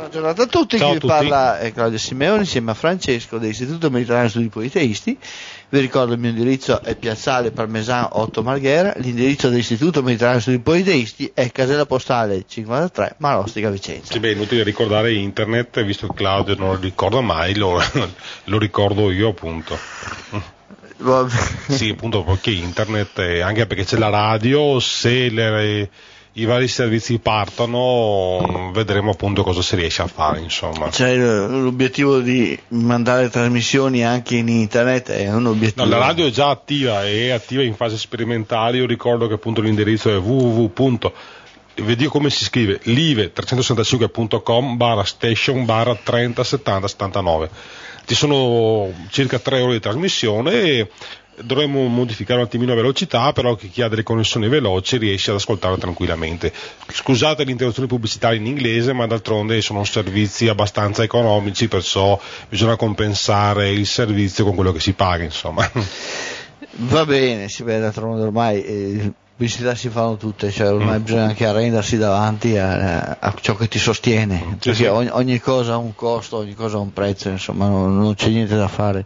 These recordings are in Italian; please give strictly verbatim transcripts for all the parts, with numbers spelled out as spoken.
Buona giornata a tutti, Ciao chi a vi tutti. parla è Claudio Simeone insieme a Francesco dell'Istituto Mediterraneo Studi Politeisti. Vi ricordo il mio indirizzo è Piazzale Parmesan otto Marghera, l'indirizzo dell'Istituto Mediterraneo Studi Politeisti è casella postale cinquantatré Marostica Vicenza. Sì, beh, è inutile ricordare internet, visto che Claudio non lo ricorda mai, lo, lo ricordo io appunto. Sì, appunto, perché internet, eh, anche perché c'è la radio, se le, i vari servizi partono, vedremo appunto cosa si riesce a fare, insomma. C'è l'obiettivo di mandare trasmissioni anche in internet, è un obiettivo. No, la radio è già attiva, è attiva in fase sperimentale. Io ricordo che appunto l'indirizzo è www. Vi dico come si scrive: live trecentosessantacinque punto com barra station barra trenta settanta settantanove. Ci sono circa tre ore di trasmissione e dovremmo modificare un attimino la velocità, però chi ha delle connessioni veloci riesce ad ascoltarlo tranquillamente. Scusate l'interruzione pubblicitaria in inglese, ma d'altronde sono servizi abbastanza economici, perciò bisogna compensare il servizio con quello che si paga, insomma. Va bene, si vede d'altronde ormai eh, pubblicità si fanno tutte, cioè ormai mm. bisogna anche arrendersi davanti a, a ciò che ti sostiene, sì, perché sì. Ogni, ogni cosa ha un costo, ogni cosa ha un prezzo, insomma non, non c'è niente da fare.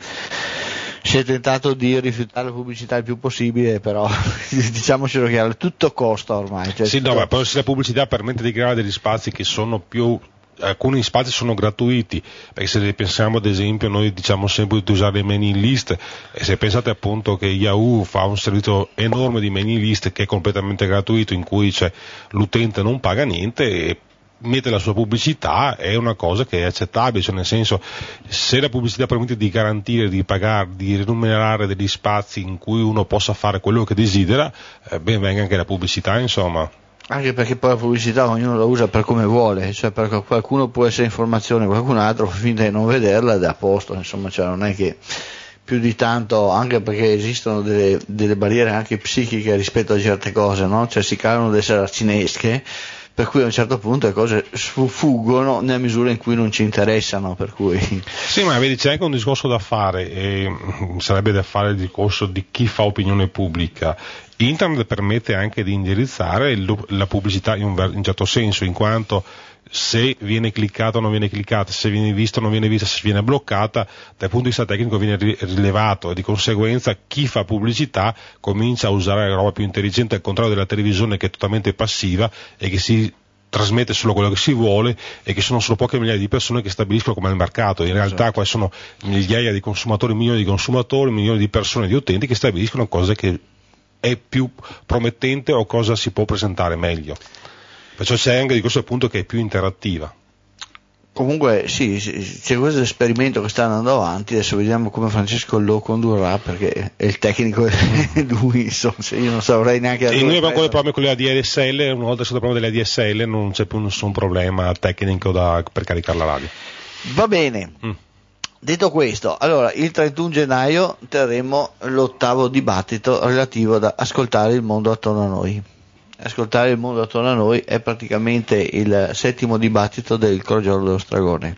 Si è tentato di rifiutare la pubblicità il più possibile, però diciamocelo chiaro, tutto costa ormai. Cioè sì, tutto... no, ma poi se la pubblicità permette di creare degli spazi che sono più, alcuni spazi sono gratuiti, perché se pensiamo ad esempio, noi diciamo sempre di usare le mailing list, e se pensate appunto che Yahoo fa un servizio enorme di mailing list che è completamente gratuito, in cui cioè, l'utente non paga niente e mette la sua pubblicità, è una cosa che è accettabile, cioè nel senso, se la pubblicità permette di garantire, di pagare, di remunerare degli spazi in cui uno possa fare quello che desidera, eh, ben venga anche la pubblicità, insomma. Anche perché poi la pubblicità ognuno la usa per come vuole, cioè perché qualcuno può essere informazione, qualcun altro finta di non vederla ed è a posto, insomma, cioè non è che più di tanto, anche perché esistono delle, delle barriere anche psichiche rispetto a certe cose, no? Cioè si creano delle saracinesche, per cui a un certo punto le cose sfuggono nella misura in cui non ci interessano, per cui... Sì, ma vedi, c'è anche un discorso da fare, e sarebbe da fare il discorso di chi fa opinione pubblica. Internet permette anche di indirizzare la pubblicità in un, in un certo senso, in quanto se viene cliccata o non viene cliccata, se viene vista o non viene vista, se viene bloccata, dal punto di vista tecnico viene rilevato, e di conseguenza chi fa pubblicità comincia a usare la roba più intelligente, al contrario della televisione che è totalmente passiva e che si trasmette solo quello che si vuole, e che sono solo poche migliaia di persone che stabiliscono com'è il mercato. In realtà esatto. Qua sono migliaia di consumatori, milioni di consumatori, milioni di persone, di utenti che stabiliscono cose che è più promettente o cosa si può presentare meglio. Perciò c'è anche di questo appunto che è più interattiva. Comunque sì, sì, c'è questo esperimento che sta andando avanti, adesso vediamo come Francesco lo condurrà, perché è il tecnico è lui, insomma, io non saprei neanche... E noi abbiamo ancora il problema con le A D S L, una volta che il problema delle A D S L non c'è più nessun problema tecnico da, per caricare la radio. Va bene. Mm. Detto questo, allora il trentuno gennaio terremo l'ottavo dibattito relativo ad ascoltare il mondo attorno a noi. Ascoltare il mondo attorno a noi è praticamente il settimo dibattito del Crogiolo dello Stragone.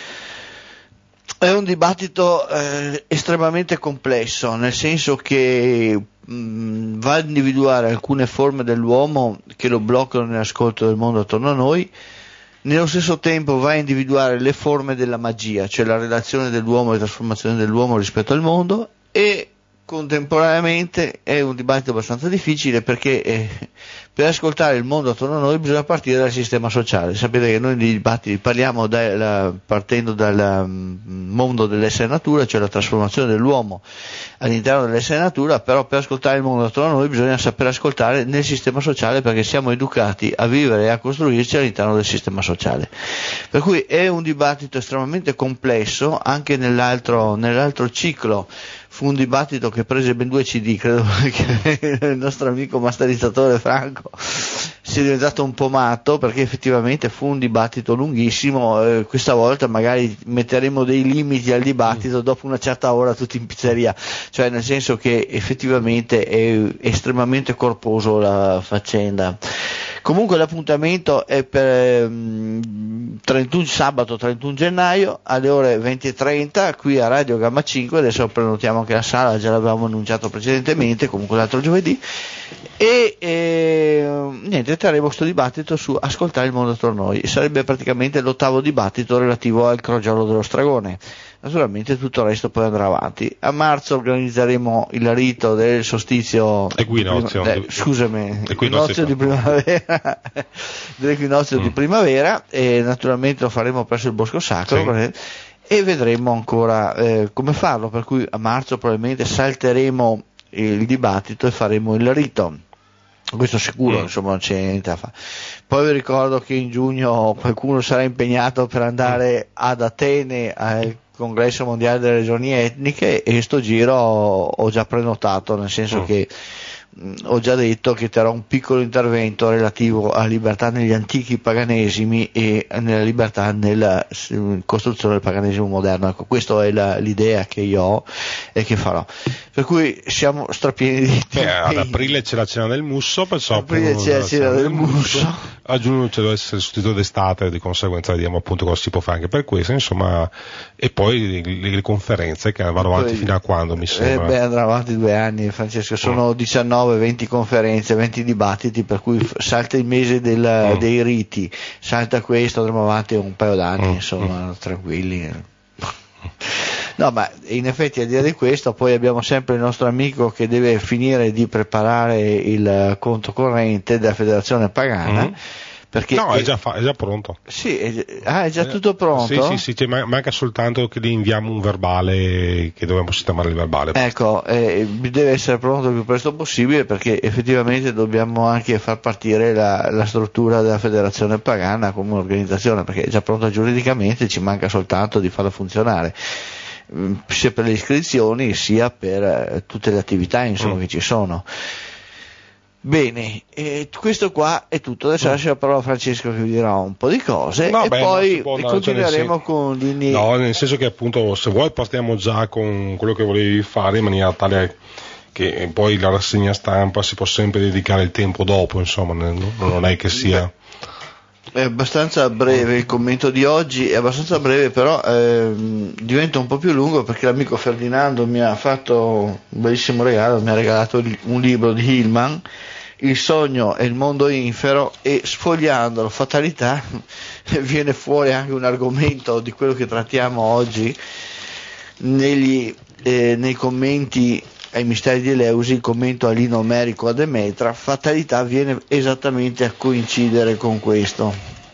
È un dibattito eh, estremamente complesso, nel senso che mh, va a individuare alcune forme dell'uomo che lo bloccano nell'ascolto del mondo attorno a noi. Nello stesso tempo va a individuare le forme della magia, cioè la relazione dell'uomo, le trasformazioni dell'uomo rispetto al mondo, e contemporaneamente è un dibattito abbastanza difficile perché eh, per ascoltare il mondo attorno a noi bisogna partire dal sistema sociale. Sapete che noi nei dibattiti parliamo da, la, partendo dal um, mondo dell'essere natura, cioè la trasformazione dell'uomo all'interno dell'essere natura, però per ascoltare il mondo attorno a noi bisogna saper ascoltare nel sistema sociale, perché siamo educati a vivere e a costruirci all'interno del sistema sociale. Per cui è un dibattito estremamente complesso. Anche nell'altro, nell'altro ciclo fu un dibattito che prese ben due C D, credo che il nostro amico masterizzatore Franco sia diventato un po' matto, perché effettivamente fu un dibattito lunghissimo. Eh, questa volta magari metteremo dei limiti al dibattito, dopo una certa ora tutti in pizzeria, cioè nel senso che effettivamente è estremamente corposo la faccenda. Comunque l'appuntamento è per um, trentuno, sabato trentuno gennaio alle ore venti e trenta qui a Radio Gamma cinque. Adesso prenotiamo anche la sala, già l'avevamo annunciato precedentemente, comunque l'altro giovedì, E eh, niente, terremo questo dibattito su ascoltare il mondo attorno a noi. Sarebbe praticamente l'ottavo dibattito relativo al crogiolo dello Stragone. Naturalmente tutto il resto poi andrà avanti. A marzo organizzeremo il rito del solstizio equinozio, di prima, eh, scusami, equinozio di primavera dell'equinozio mm. di primavera, e naturalmente lo faremo presso il Bosco Sacro, sì. Perché, e vedremo ancora eh, come farlo, per cui a marzo probabilmente salteremo il dibattito e faremo il rito, questo sicuro, mm. insomma non c'è niente da fare. Poi vi ricordo che in giugno qualcuno sarà impegnato per andare ad Atene al Congresso Mondiale delle Regioni Etniche, e sto giro ho, ho già prenotato, nel senso mm. che mh, ho già detto che terrò un piccolo intervento relativo alla libertà negli antichi paganesimi e nella libertà nella costruzione del paganesimo moderno. Ecco, questa è la, l'idea che io ho e che farò, per cui siamo strapieni di Beh, ad aprile c'è la cena del musso, perciò aprile c'è la cena del musso, a giugno c'è deve essere sostituito d'estate, di conseguenza vediamo appunto cosa si può fare anche per questo, insomma, e poi le, le conferenze che vanno avanti poi, fino a quando mi sembra? Eh beh, andranno avanti due anni, Francesco, sono mm. diciannove venti conferenze, venti dibattiti, per cui salta il mese del, mm. dei riti, salta questo, andremo avanti un paio d'anni, mm. insomma, mm. tranquilli. No, ma in effetti al di là di questo poi abbiamo sempre il nostro amico che deve finire di preparare il conto corrente della Federazione Pagana, mm. perché no, è già, fa- è già pronto. Sì, è, ah, è già tutto pronto? Sì, sì, sì, cioè, manca soltanto che gli inviamo un verbale, che dobbiamo sistemare il verbale. Ecco, eh, deve essere pronto il più presto possibile, perché effettivamente dobbiamo anche far partire la, la struttura della Federazione Pagana come un'organizzazione, perché è già pronta giuridicamente, ci manca soltanto di farla funzionare, sia per le iscrizioni sia per eh, tutte le attività, insomma, mm. che ci sono. Bene, eh, questo qua è tutto. Adesso mm. lascio la parola a Francesco che vi dirà un po' di cose, no, e beh, poi può, no, continueremo cioè con linee. No, nel senso che appunto se vuoi partiamo già con quello che volevi fare, in maniera tale che poi la rassegna stampa si può sempre dedicare il tempo dopo, insomma, non è che sia... È abbastanza breve il commento di oggi, è abbastanza breve, però ehm, diventa un po' più lungo, perché l'amico Ferdinando mi ha fatto un bellissimo regalo, mi ha regalato un libro di Hillman, Il sogno e il mondo infero, e sfogliandolo, fatalità, viene fuori anche un argomento di quello che trattiamo oggi negli, eh, nei commenti ai misteri di Eleusi, il commento a Lino Omerico a Demetra. Fatalità viene esattamente a coincidere con questo,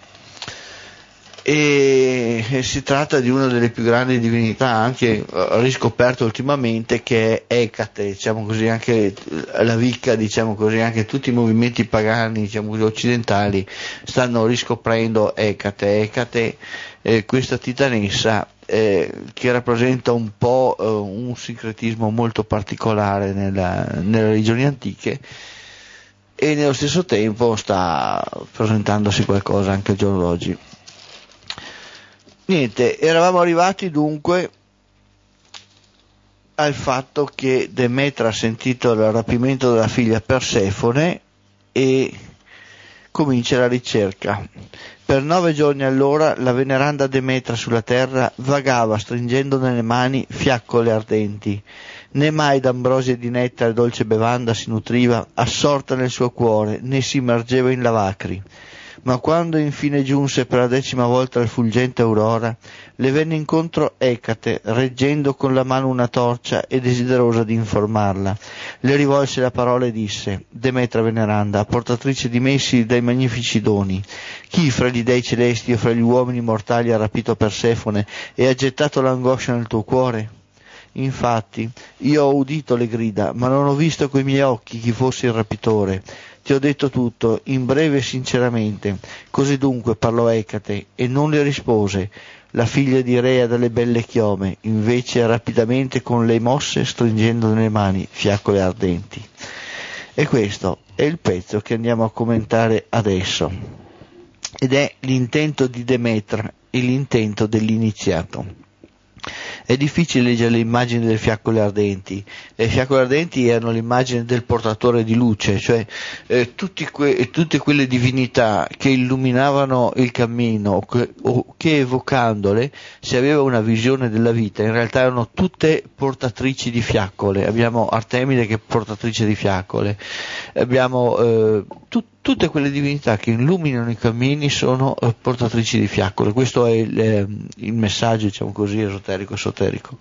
e, e si tratta di una delle più grandi divinità anche riscoperte ultimamente, che è Ecate, diciamo così, anche la Wicca, diciamo così, anche tutti i movimenti pagani, diciamo così, occidentali stanno riscoprendo Ecate. Ecate, eh, questa titanessa Eh, che rappresenta un po' eh, un sincretismo molto particolare nella, nelle religioni antiche, e nello stesso tempo sta presentandosi qualcosa anche al giorno d'oggi. Niente, eravamo arrivati dunque al fatto che Demetra ha sentito il rapimento della figlia Persefone e comincia la ricerca. Per nove giorni allora la veneranda Demetra sulla terra vagava stringendo nelle mani fiaccole ardenti. Né mai d'ambrosia e di nettare dolce bevanda si nutriva, assorta nel suo cuore, né si immergeva in lavacri. Ma quando infine giunse per la decima volta l'effulgente aurora, le venne incontro Ecate, reggendo con la mano una torcia e desiderosa di informarla. Le rivolse la parola e disse: Demetra veneranda, portatrice di messi dai magnifici doni, chi fra gli dei celesti o fra gli uomini mortali ha rapito Persefone e ha gettato l'angoscia nel tuo cuore? Infatti, io ho udito le grida, ma non ho visto coi miei occhi chi fosse il rapitore. Ti ho detto tutto, in breve e sinceramente. Così dunque parlò Ecate, e non le rispose la figlia di Rea dalle belle chiome, invece rapidamente con le mosse stringendo nelle mani fiaccole ardenti. E questo è il pezzo che andiamo a commentare adesso, ed è l'intento di Demetra e l'intento dell'iniziato. È difficile leggere le immagini delle fiaccole ardenti. Le fiaccole ardenti erano l'immagine del portatore di luce, cioè eh, tutti que- tutte quelle divinità che illuminavano il cammino che, o che evocandole si aveva una visione della vita, in realtà erano tutte portatrici di fiaccole. Abbiamo Artemide che è portatrice di fiaccole, abbiamo eh, tu- tutte quelle divinità che illuminano i cammini sono eh, portatrici di fiaccole. Questo è il, eh, il messaggio, diciamo così, esoterico esoterico.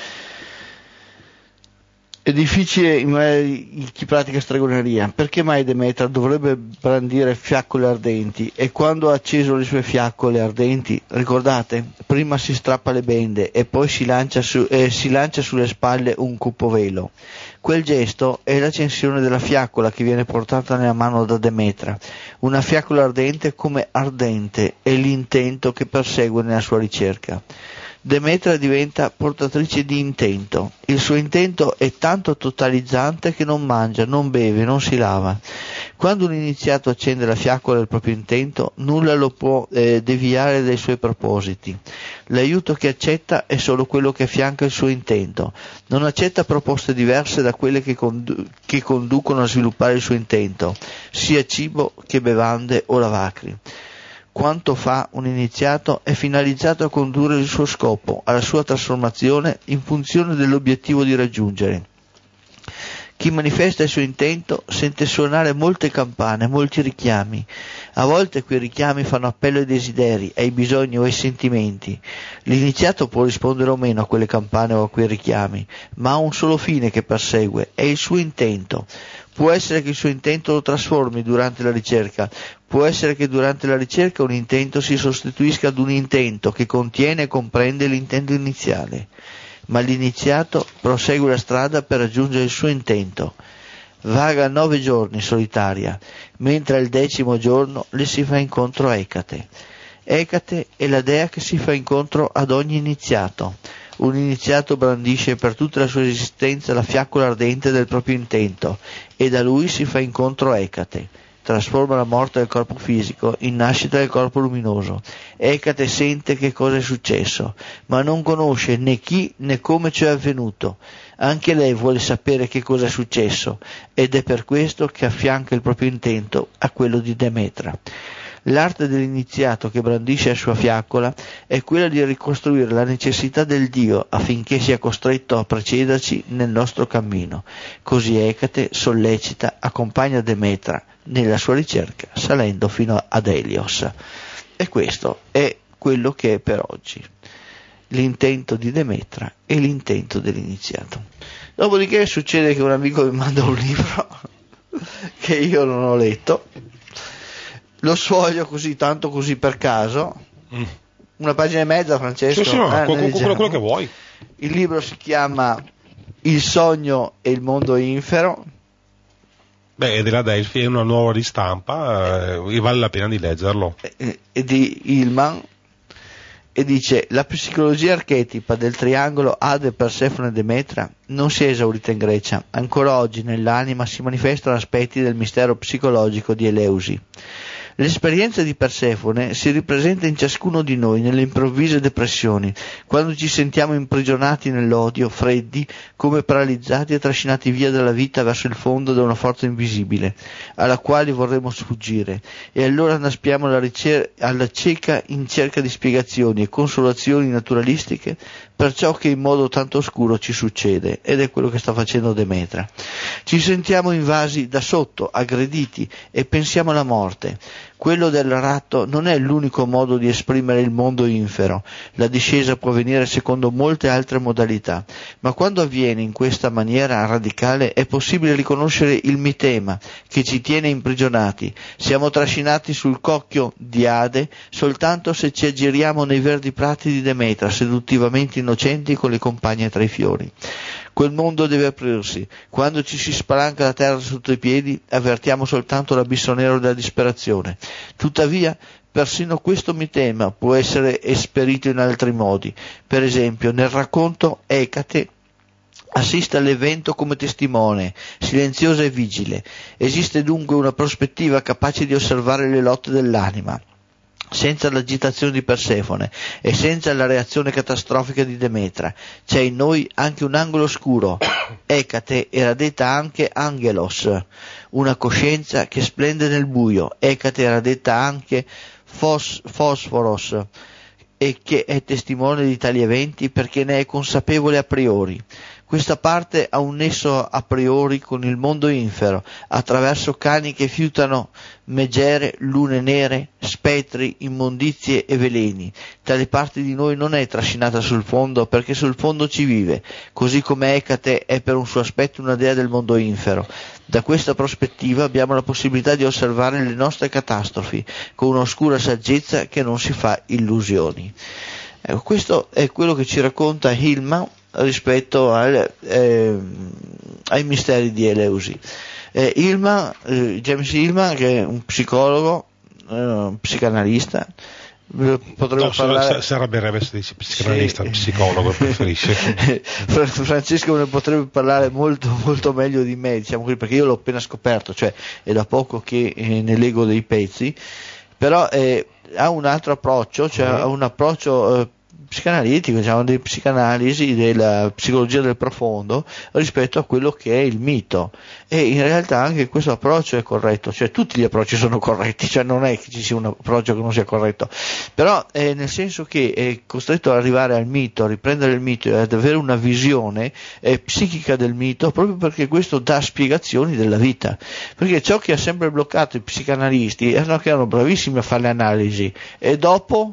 È difficile chi pratica stregoneria. Perché mai Demetra dovrebbe brandire fiaccole ardenti? E quando ha acceso le sue fiaccole ardenti, ricordate, prima si strappa le bende e poi si lancia, su, eh, si lancia sulle spalle un cupo velo. Quel gesto è l'accensione della fiaccola che viene portata nella mano da Demetra. Una fiaccola ardente come ardente è l'intento che persegue nella sua ricerca. Demetra diventa portatrice di intento. Il suo intento è tanto totalizzante che non mangia, non beve, non si lava. Quando un iniziato accende la fiaccola del proprio intento, nulla lo può eh, deviare dai suoi propositi. L'aiuto che accetta è solo quello che affianca il suo intento. Non accetta proposte diverse da quelle che, condu- che conducono a sviluppare il suo intento, sia cibo che bevande o lavacri. Quanto fa un iniziato è finalizzato a condurre il suo scopo, alla sua trasformazione in funzione dell'obiettivo di raggiungere. Chi manifesta il suo intento sente suonare molte campane, molti richiami. A volte quei richiami fanno appello ai desideri, ai bisogni o ai sentimenti. L'iniziato può rispondere o meno a quelle campane o a quei richiami, ma ha un solo fine che persegue, è il suo intento. Può essere che il suo intento lo trasformi durante la ricerca, può essere che durante la ricerca un intento si sostituisca ad un intento che contiene e comprende l'intento iniziale, ma l'iniziato prosegue la strada per raggiungere il suo intento. Vaga nove giorni solitaria, mentre al decimo giorno le si fa incontro a Ecate. Ecate è la dea che si fa incontro ad ogni iniziato. Un iniziato brandisce per tutta la sua esistenza la fiaccola ardente del proprio intento e da lui si fa incontro a Ecate. Trasforma la morte del corpo fisico in nascita del corpo luminoso. Ecate sente che cosa è successo, ma non conosce né chi né come ciò è avvenuto. Anche lei vuole sapere che cosa è successo ed è per questo che affianca il proprio intento a quello di Demetra. L'arte dell'iniziato che brandisce la sua fiaccola è quella di ricostruire la necessità del Dio affinché sia costretto a precederci nel nostro cammino. Così Ecate sollecita, accompagna Demetra nella sua ricerca, salendo fino ad Elios. E questo è quello che è per oggi l'intento di Demetra e l'intento dell'iniziato. Dopodiché succede che un amico mi manda un libro che io non ho letto. Lo sfoglio così, tanto così per caso, mm. una pagina e mezza, Francesco. Sì, sì, no, eh, quello, quello, quello che vuoi. Il libro si chiama Il sogno e il mondo infero. Beh, è della Delphi, è una nuova ristampa eh, e vale la pena di leggerlo. È, è di Hillman e dice: la psicologia archetipa del triangolo Ade, Persefone e Demetra non si è esaurita in Grecia. Ancora oggi nell'anima si manifestano aspetti del mistero psicologico di Eleusi. L'esperienza di Persefone si ripresenta in ciascuno di noi nelle improvvise depressioni, quando ci sentiamo imprigionati nell'odio, freddi, come paralizzati e trascinati via dalla vita verso il fondo da una forza invisibile, alla quale vorremmo sfuggire, e allora annaspiamo alla, ricer- alla cieca in cerca di spiegazioni e consolazioni naturalistiche per ciò che in modo tanto oscuro ci succede, ed è quello che sta facendo Demetra. Ci sentiamo invasi da sotto, aggrediti, e pensiamo alla morte. Quello del ratto non è l'unico modo di esprimere il mondo infero, la discesa può avvenire secondo molte altre modalità, ma quando avviene in questa maniera radicale è possibile riconoscere il mitema che ci tiene imprigionati. Siamo trascinati sul cocchio di Ade soltanto se ci aggiriamo nei verdi prati di Demetra, seduttivamente innocenti con le compagne tra i fiori. Quel mondo deve aprirsi. Quando ci si spalanca la terra sotto i piedi, avvertiamo soltanto l'abisso nero della disperazione. Tuttavia, persino questo mitema può essere esperito in altri modi. Per esempio, nel racconto Ecate assiste all'evento come testimone, silenziosa e vigile. Esiste dunque una prospettiva capace di osservare le lotte dell'anima. senza l'agitazione di Persefone e senza la reazione catastrofica di Demetra. C'è in noi anche un angolo oscuro. Ecate era detta anche Angelos, una coscienza che splende nel buio. Ecate era detta anche fos- Fosforos, e che è testimone di tali eventi perché ne è consapevole a priori. Questa parte ha un nesso a priori con il mondo infero, attraverso cani che fiutano megere, lune nere, spettri, immondizie e veleni. Tale parte di noi non è trascinata sul fondo perché sul fondo ci vive, così come Ecate è per un suo aspetto una dea del mondo infero. Da questa prospettiva abbiamo la possibilità di osservare le nostre catastrofi con un'oscura saggezza che non si fa illusioni. Ecco, questo è quello che ci racconta Hillman rispetto al, eh, ai misteri di Eleusi. Eh, Hillman, eh, James Hillman, che è un psicologo, eh, un psicanalista, potremmo no, parlare... se arrabbierebbe se dici psicanalista, sì. Psicologo preferisce. Francesco ne potrebbe parlare molto molto meglio di me, diciamo così, perché io l'ho appena scoperto, cioè è da poco che eh, ne leggo dei pezzi, però eh, ha un altro approccio, cioè uh-huh. ha un approccio eh, psicanalitico, diciamo, di psicanalisi della psicologia del profondo rispetto a quello che è il mito, e in realtà anche questo approccio è corretto, cioè tutti gli approcci sono corretti, cioè non è che ci sia un approccio che non sia corretto, però è nel senso che è costretto ad arrivare al mito, a riprendere il mito e ad avere una visione eh, psichica del mito, proprio perché questo dà spiegazioni della vita, perché ciò che ha sempre bloccato i psicanalisti erano che erano bravissimi a fare le analisi e dopo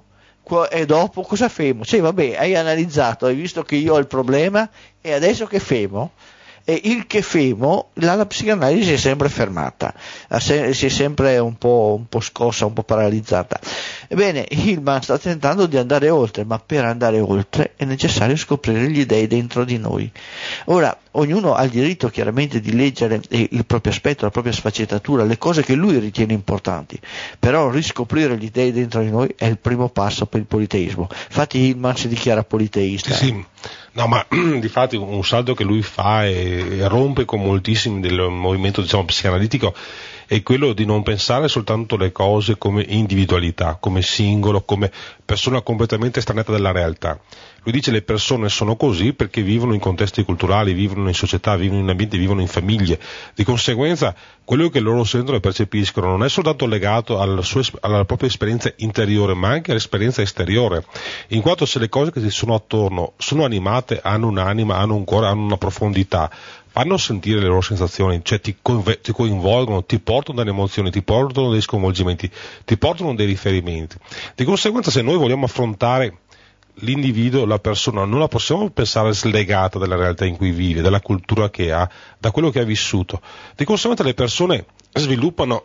e dopo cosa femo? Cioè vabbè, hai analizzato, hai visto che io ho il problema e adesso che femo? E il che femo, la, la psicanalisi è sempre fermata, si è sempre un po', un po' scossa, un po' paralizzata. Ebbene, Hillman sta tentando di andare oltre, ma per andare oltre è necessario scoprire gli dei dentro di noi. Ora, ognuno ha il diritto chiaramente di leggere il proprio aspetto, la propria sfaccettatura, le cose che lui ritiene importanti, però riscoprire gli dei dentro di noi è il primo passo per il politeismo. Infatti Hillman si dichiara politeista. Sì, sì. No, ma difatti un salto che lui fa e, e rompe con moltissimi del movimento, diciamo, psicanalitico è quello di non pensare soltanto le cose come individualità, come singolo, come persona completamente estranea dalla realtà. Lui dice le persone sono così perché vivono in contesti culturali, vivono in società, vivono in ambienti, vivono in famiglie. Di conseguenza quello che loro sentono e percepiscono non è soltanto legato alla, sua, alla propria esperienza interiore, ma anche all'esperienza esteriore. In quanto se le cose che ci sono attorno sono animate, hanno un'anima, hanno un cuore, hanno una profondità, fanno sentire le loro sensazioni, cioè ti, conve- ti coinvolgono, ti portano delle emozioni, ti portano dei sconvolgimenti, ti portano dei riferimenti. Di conseguenza se noi vogliamo affrontare l'individuo, la persona, non la possiamo pensare slegata dalla realtà in cui vive, dalla cultura che ha, da quello che ha vissuto. Di conseguenza le persone sviluppano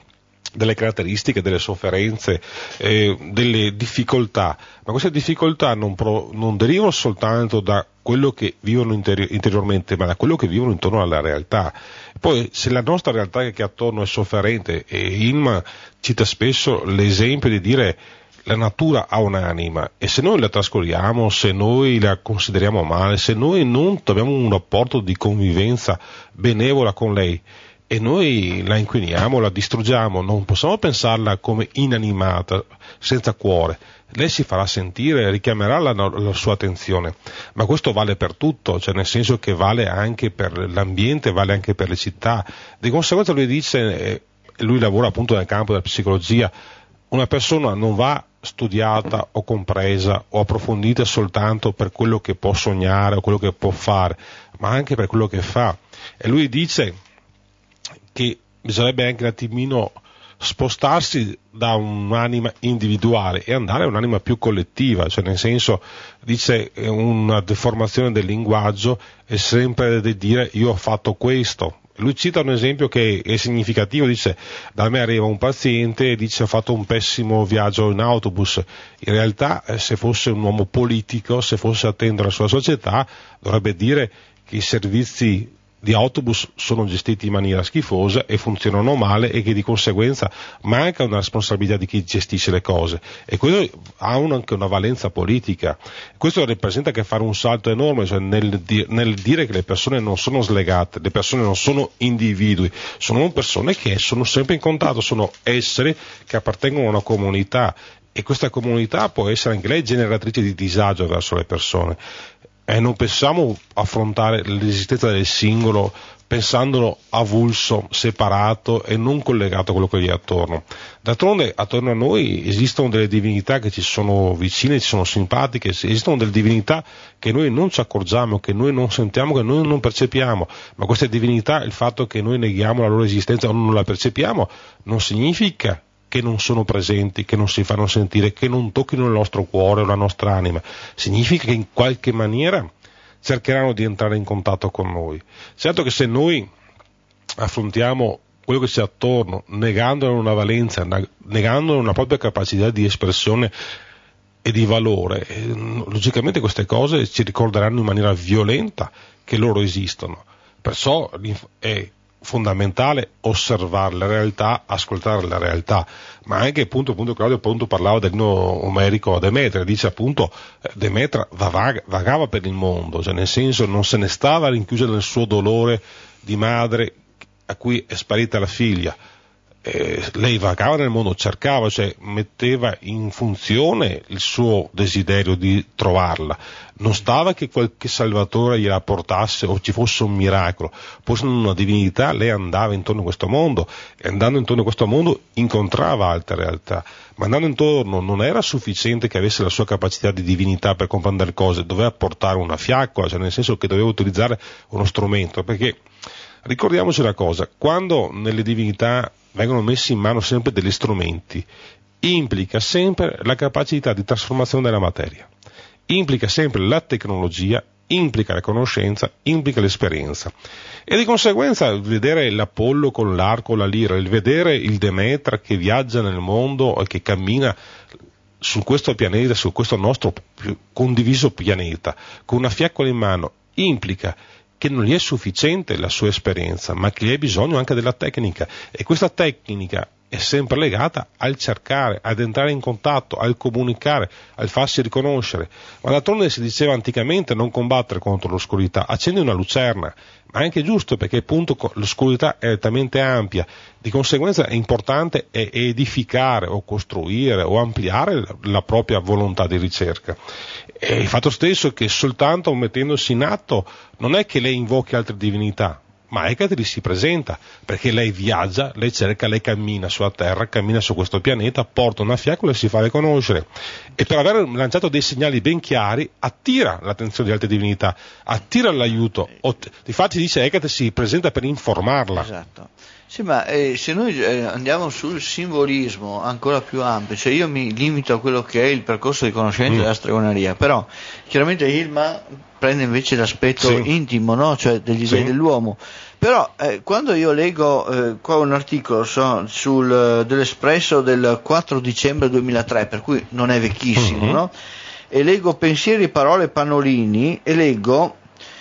delle caratteristiche, delle sofferenze, eh, delle difficoltà, ma queste difficoltà non, pro, non derivano soltanto da quello che vivono interi- interiormente, ma da quello che vivono intorno alla realtà. Poi se la nostra realtà che è attorno è sofferente, e Hillman cita spesso l'esempio di dire la natura ha un'anima e se noi la trascuriamo, se noi la consideriamo male, se noi non abbiamo un rapporto di convivenza benevola con lei e noi la inquiniamo, la distruggiamo, non possiamo pensarla come inanimata, senza cuore. Lei si farà sentire, richiamerà la, la sua attenzione, ma questo vale per tutto, cioè nel senso che vale anche per l'ambiente, vale anche per le città. Di conseguenza lui dice, eh, lui lavora appunto nel campo della psicologia, una persona non va studiata o compresa o approfondita soltanto per quello che può sognare o quello che può fare, ma anche per quello che fa. E lui dice che bisognerebbe anche un attimino spostarsi da un'anima individuale e andare a un'anima più collettiva, cioè nel senso, dice, una deformazione del linguaggio è sempre di dire io ho fatto questo. Lui cita un esempio che è significativo, dice da me arriva un paziente e dice ho fatto un pessimo viaggio in autobus. In realtà eh, se fosse un uomo politico, se fosse attento alla sua società, dovrebbe dire che i servizi di autobus sono gestiti in maniera schifosa e funzionano male e che di conseguenza manca una responsabilità di chi gestisce le cose, e questo ha un, anche una valenza politica. Questo rappresenta che fare un salto enorme, cioè nel, di, nel dire che le persone non sono slegate, le persone non sono individui, sono persone che sono sempre in contatto, sono esseri che appartengono a una comunità e questa comunità può essere anche lei generatrice di disagio verso le persone, e non possiamo affrontare l'esistenza del singolo pensandolo avulso, separato e non collegato a quello che gli è attorno. D'altronde attorno a noi esistono delle divinità che ci sono vicine, ci sono simpatiche, esistono delle divinità che noi non ci accorgiamo, che noi non sentiamo, che noi non percepiamo, ma queste divinità, il fatto che noi neghiamo la loro esistenza o non la percepiamo, non significa che non sono presenti, che non si fanno sentire, che non tocchino il nostro cuore o la nostra anima, significa che in qualche maniera cercheranno di entrare in contatto con noi. Certo che se noi affrontiamo quello che c'è attorno, negandone una valenza, negandone una propria capacità di espressione e di valore, eh, logicamente queste cose ci ricorderanno in maniera violenta che loro esistono. Perciò è fondamentale osservare la realtà, ascoltare la realtà, ma anche appunto, appunto Claudio appunto parlava del no omerico a Demetra, dice appunto Demetra vag- vagava per il mondo, cioè nel senso non se ne stava rinchiusa nel suo dolore di madre a cui è sparita la figlia. Eh, lei vagava nel mondo, cercava, cioè metteva in funzione il suo desiderio di trovarla, non stava che qualche salvatore gliela portasse o ci fosse un miracolo, fosse una divinità, lei andava intorno a questo mondo e andando intorno a questo mondo incontrava altre realtà, ma andando intorno non era sufficiente che avesse la sua capacità di divinità per comprendere cose, doveva portare una fiaccola, cioè nel senso che doveva utilizzare uno strumento, perché ricordiamoci una cosa, quando nelle divinità vengono messi in mano sempre degli strumenti, implica sempre la capacità di trasformazione della materia, implica sempre la tecnologia, implica la conoscenza, implica l'esperienza, e di conseguenza il vedere l'Apollo con l'arco, la lira, il vedere il Demetra che viaggia nel mondo e che cammina su questo pianeta, su questo nostro condiviso pianeta, con una fiaccola in mano, implica che non gli è sufficiente la sua esperienza, ma che gli è bisogno anche della tecnica, e questa tecnica è sempre legata al cercare, ad entrare in contatto, al comunicare, al farsi riconoscere. Ma d'altronde si diceva anticamente non combattere contro l'oscurità, accendi una lucerna, ma è anche giusto perché appunto l'oscurità è talmente ampia, di conseguenza è importante edificare o costruire o ampliare la propria volontà di ricerca. E il fatto stesso che soltanto mettendosi in atto non è che lei invochi altre divinità, ma Ecate si presenta, perché lei viaggia, lei cerca, lei cammina sulla Terra, cammina su questo pianeta, porta una fiaccola e si fa riconoscere. E per aver lanciato dei segnali ben chiari, attira l'attenzione di altre divinità, attira l'aiuto. Difatti dice Ecate si presenta per informarla. Esatto. Sì, ma eh, se noi eh, andiamo sul simbolismo ancora più ampio, cioè io mi limito a quello che è il percorso di conoscenza mm. della stregoneria, però chiaramente Hilma prende invece l'aspetto sì. intimo, no? Cioè degli sì. dei dell'uomo. Però eh, quando io leggo eh, qua un articolo so, sul, dell'Espresso del quattro dicembre duemilatré, per cui non è vecchissimo, mm-hmm. no? E leggo pensieri, parole, pannolini, e leggo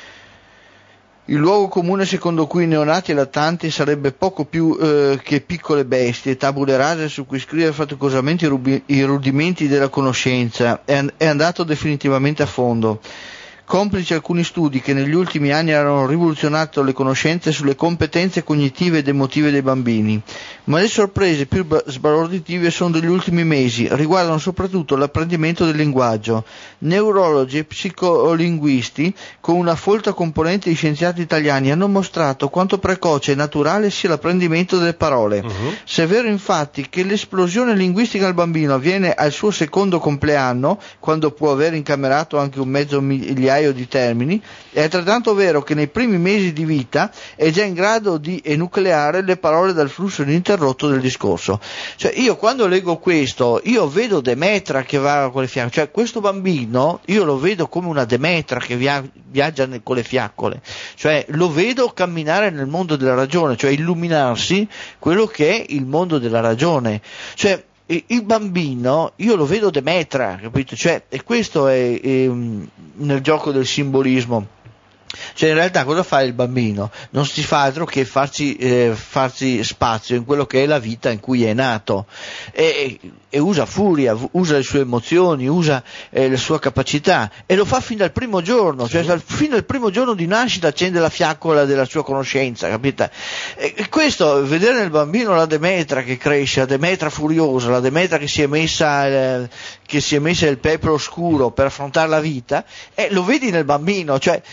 il luogo comune secondo cui neonati e lattanti sarebbe poco più eh, che piccole bestie, tabule rase su cui scrivere faticosamente i, rubi- i rudimenti della conoscenza, è, è andato definitivamente a fondo. Complici alcuni studi che negli ultimi anni hanno rivoluzionato le conoscenze sulle competenze cognitive ed emotive dei bambini, ma le sorprese più sbalorditive sono degli ultimi mesi, riguardano soprattutto l'apprendimento del linguaggio. Neurologi e psicolinguisti, con una folta componente di scienziati italiani, hanno mostrato quanto precoce e naturale sia l'apprendimento delle parole. Uh-huh. Se è vero infatti che l'esplosione linguistica del bambino avviene al suo secondo compleanno, quando può aver incamerato anche un mezzo migliaio di termini, è altrettanto vero che nei primi mesi di vita è già in grado di enucleare le parole dal flusso ininterrotto del discorso. Cioè io quando leggo questo, io vedo Demetra che va con le fiaccole, cioè questo bambino io lo vedo come una Demetra che via- viaggia nel, con le fiaccole, cioè lo vedo camminare nel mondo della ragione, cioè illuminarsi quello che è il mondo della ragione, cioè il bambino io lo vedo Demetra, capito? Cioè, e questo è, è nel gioco del simbolismo. Cioè in realtà cosa fa il bambino? Non si fa altro che farci, eh, farci spazio in quello che è la vita in cui è nato e, e usa furia, usa le sue emozioni, usa eh, la sua capacità e lo fa fin dal primo giorno, cioè dal, fin dal primo giorno di nascita accende la fiaccola della sua conoscenza, capite? E, e questo, vedere nel bambino la Demetra che cresce, la Demetra furiosa, la Demetra che si è messa, eh, che si è messa il pepro oscuro per affrontare la vita, eh, lo vedi nel bambino, cioè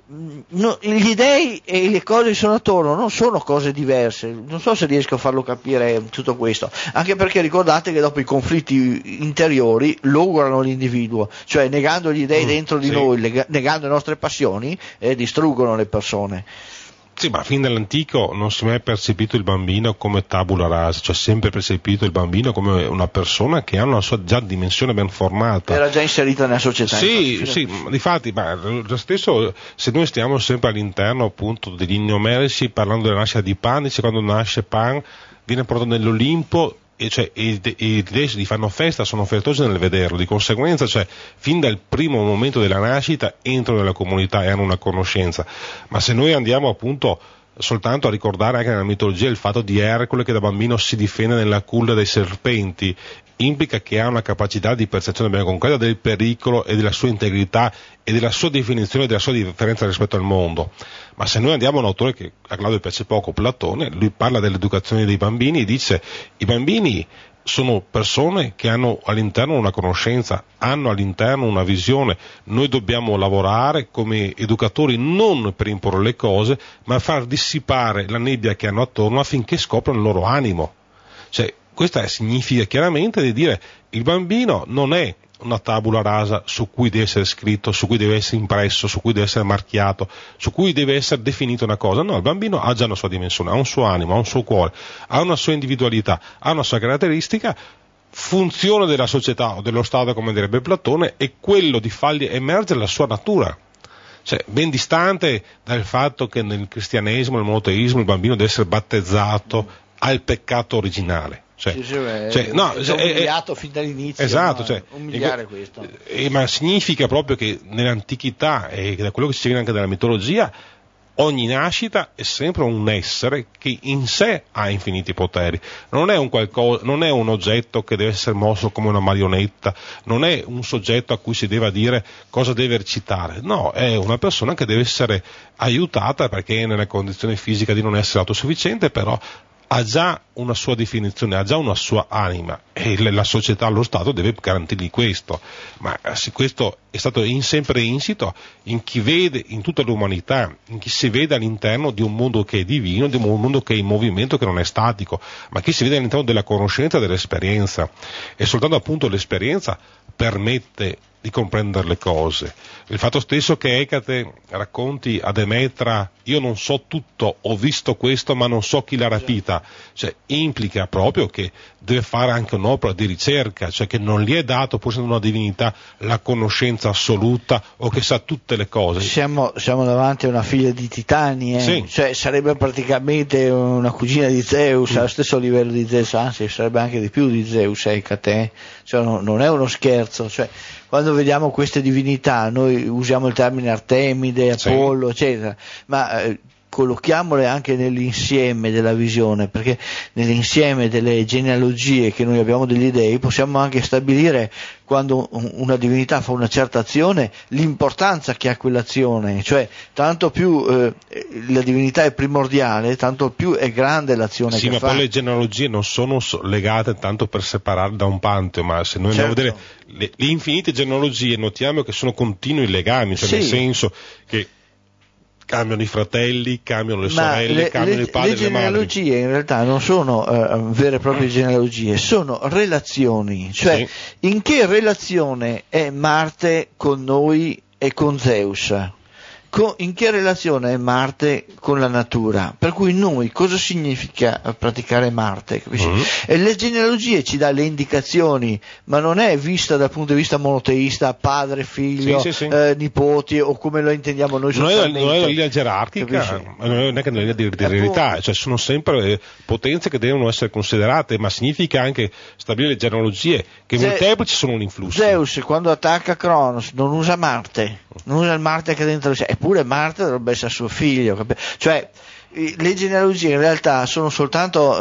No, gli dei e le cose che sono attorno non sono cose diverse, non so se riesco a farlo capire tutto questo, anche perché ricordate che dopo i conflitti interiori logorano l'individuo, cioè negando gli dei mm, dentro di sì. noi, lega- negando le nostre passioni, eh, distruggono le persone. Sì, ma fin dall'antico non si è mai percepito il bambino come tabula rasa, cioè sempre percepito il bambino come una persona che ha una sua già dimensione ben formata. Era già inserita nella società. Sì, infatti, sì, difatti, ma lo stesso, se noi stiamo sempre all'interno appunto degli inni omerici, parlando della nascita di Pan, dice quando nasce Pan viene portato nell'Olimpo, e cioè i dei gli fanno festa, sono fetosi nel vederlo, di conseguenza cioè fin dal primo momento della nascita entrano nella comunità e hanno una conoscenza. Ma se noi andiamo appunto soltanto a ricordare anche nella mitologia il fatto di Ercole che da bambino si difende nella culla dei serpenti, implica che ha una capacità di percezione ben concreta del pericolo e della sua integrità e della sua definizione e della sua differenza rispetto al mondo. Ma se noi andiamo a un autore che a Claudio piace poco, Platone, lui parla dell'educazione dei bambini e dice i bambini sono persone che hanno all'interno una conoscenza, hanno all'interno una visione, noi dobbiamo lavorare come educatori non per imporre le cose, ma far dissipare la nebbia che hanno attorno affinché scoprano il loro animo. Cioè, questo significa chiaramente di dire il bambino non è una tabula rasa su cui deve essere scritto, su cui deve essere impresso, su cui deve essere marchiato, su cui deve essere definita una cosa. No, il bambino ha già una sua dimensione, ha un suo animo, ha un suo cuore, ha una sua individualità, ha una sua caratteristica, funzione della società o dello Stato, come direbbe Platone, è quello di fargli emergere la sua natura. Cioè, ben distante dal fatto che nel cristianesimo, nel monoteismo, il bambino deve essere battezzato al peccato originale. Cioè, sì, sì, beh, cioè, no, è cioè, umiliato fin dall'inizio, esatto, no? Cioè, umiliare e, questo. E, ma significa proprio che nell'antichità e da quello che si viene anche dalla mitologia, ogni nascita è sempre un essere che in sé ha infiniti poteri, non è un qualcosa, non è un oggetto che deve essere mosso come una marionetta, non è un soggetto a cui si deve dire cosa deve recitare, no, è una persona che deve essere aiutata perché è nella condizione fisica di non essere autosufficiente, però ha già una sua definizione, ha già una sua anima e la società, lo Stato deve garantirgli questo, ma questo è stato in, sempre insito in chi vede, in tutta l'umanità, in chi si vede all'interno di un mondo che è divino, di un mondo che è in movimento, che non è statico, ma chi si vede all'interno della conoscenza e dell'esperienza, e soltanto appunto l'esperienza permette di comprendere le cose. Il fatto stesso che Ecate racconti a Demetra io non so tutto, ho visto questo ma non so chi l'ha rapita, cioè implica proprio che deve fare anche un'opera di ricerca, cioè che non gli è dato, pur essendo una divinità, la conoscenza assoluta o che sa tutte le cose. Siamo, siamo davanti a una figlia di Titani, eh? Sì. Cioè sarebbe praticamente una cugina di Zeus, mm. allo stesso livello di Zeus, anzi sarebbe anche di più di Zeus, Ecate, cioè, non, non è uno scherzo, cioè quando vediamo queste divinità noi usiamo il termine Artemide, Apollo, sì. eccetera, ma eh, collochiamole anche nell'insieme della visione, perché nell'insieme delle genealogie che noi abbiamo degli dei possiamo anche stabilire, quando una divinità fa una certa azione, l'importanza che ha quell'azione, cioè tanto più eh, la divinità è primordiale, tanto più è grande l'azione sì, che ma fa. Poi le genealogie non sono legate tanto per separare da un panteo, ma se noi certo. andiamo a vedere le, le infinite genealogie notiamo che sono continui legami, cioè sì. nel senso che cambiano i fratelli, cambiano le Ma sorelle, le, cambiano le, i padri e le madri. Le genealogie in realtà non sono uh, vere e proprie genealogie, sono relazioni, cioè sì. in che relazione è Marte con noi e con Zeus? Con, in che relazione è Marte con la natura? Per cui noi cosa significa praticare Marte? Capisci? Mm-hmm. E le genealogie ci dà le indicazioni, ma non è vista dal punto di vista monoteista, padre, figlio, sì, sì, sì. Eh, nipoti o come lo intendiamo noi. Non è, non è una linea gerarchica, non è che una linea di, di eredità, cioè sono sempre potenze che devono essere considerate, ma significa anche stabilire le genealogie che Ze- molteplici sono un influsso. Zeus quando attacca Cronos non usa Marte. non usa il Marte che è dentro di sé, eppure Marte dovrebbe essere suo figlio, cap- cioè le genealogie in realtà sono soltanto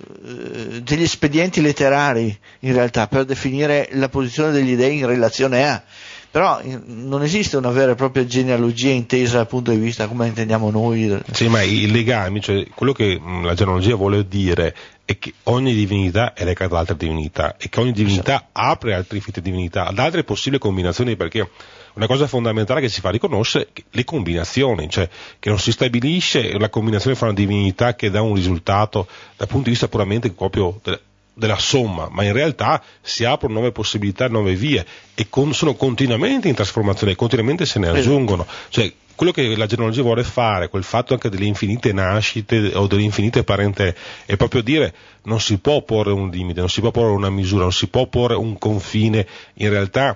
eh, degli espedienti letterari in realtà per definire la posizione degli dei in relazione a, però non esiste una vera e propria genealogia intesa dal punto di vista come intendiamo noi. Sì, ma i legami, cioè quello che mh, la genealogia vuole dire è che ogni divinità è legata ad altre divinità e che ogni divinità esatto. apre altri fiti di divinità ad altre possibili combinazioni, perché una cosa fondamentale che si fa riconoscere è le combinazioni, cioè che non si stabilisce la combinazione fra una divinità che dà un risultato dal punto di vista puramente proprio de- della somma, ma in realtà si aprono nuove possibilità, nuove vie e con, sono continuamente in trasformazione, continuamente se ne aggiungono, cioè quello che la genealogia vuole fare, quel fatto anche delle infinite nascite o delle infinite parentele, è proprio dire non si può porre un limite, non si può porre una misura, non si può porre un confine, in realtà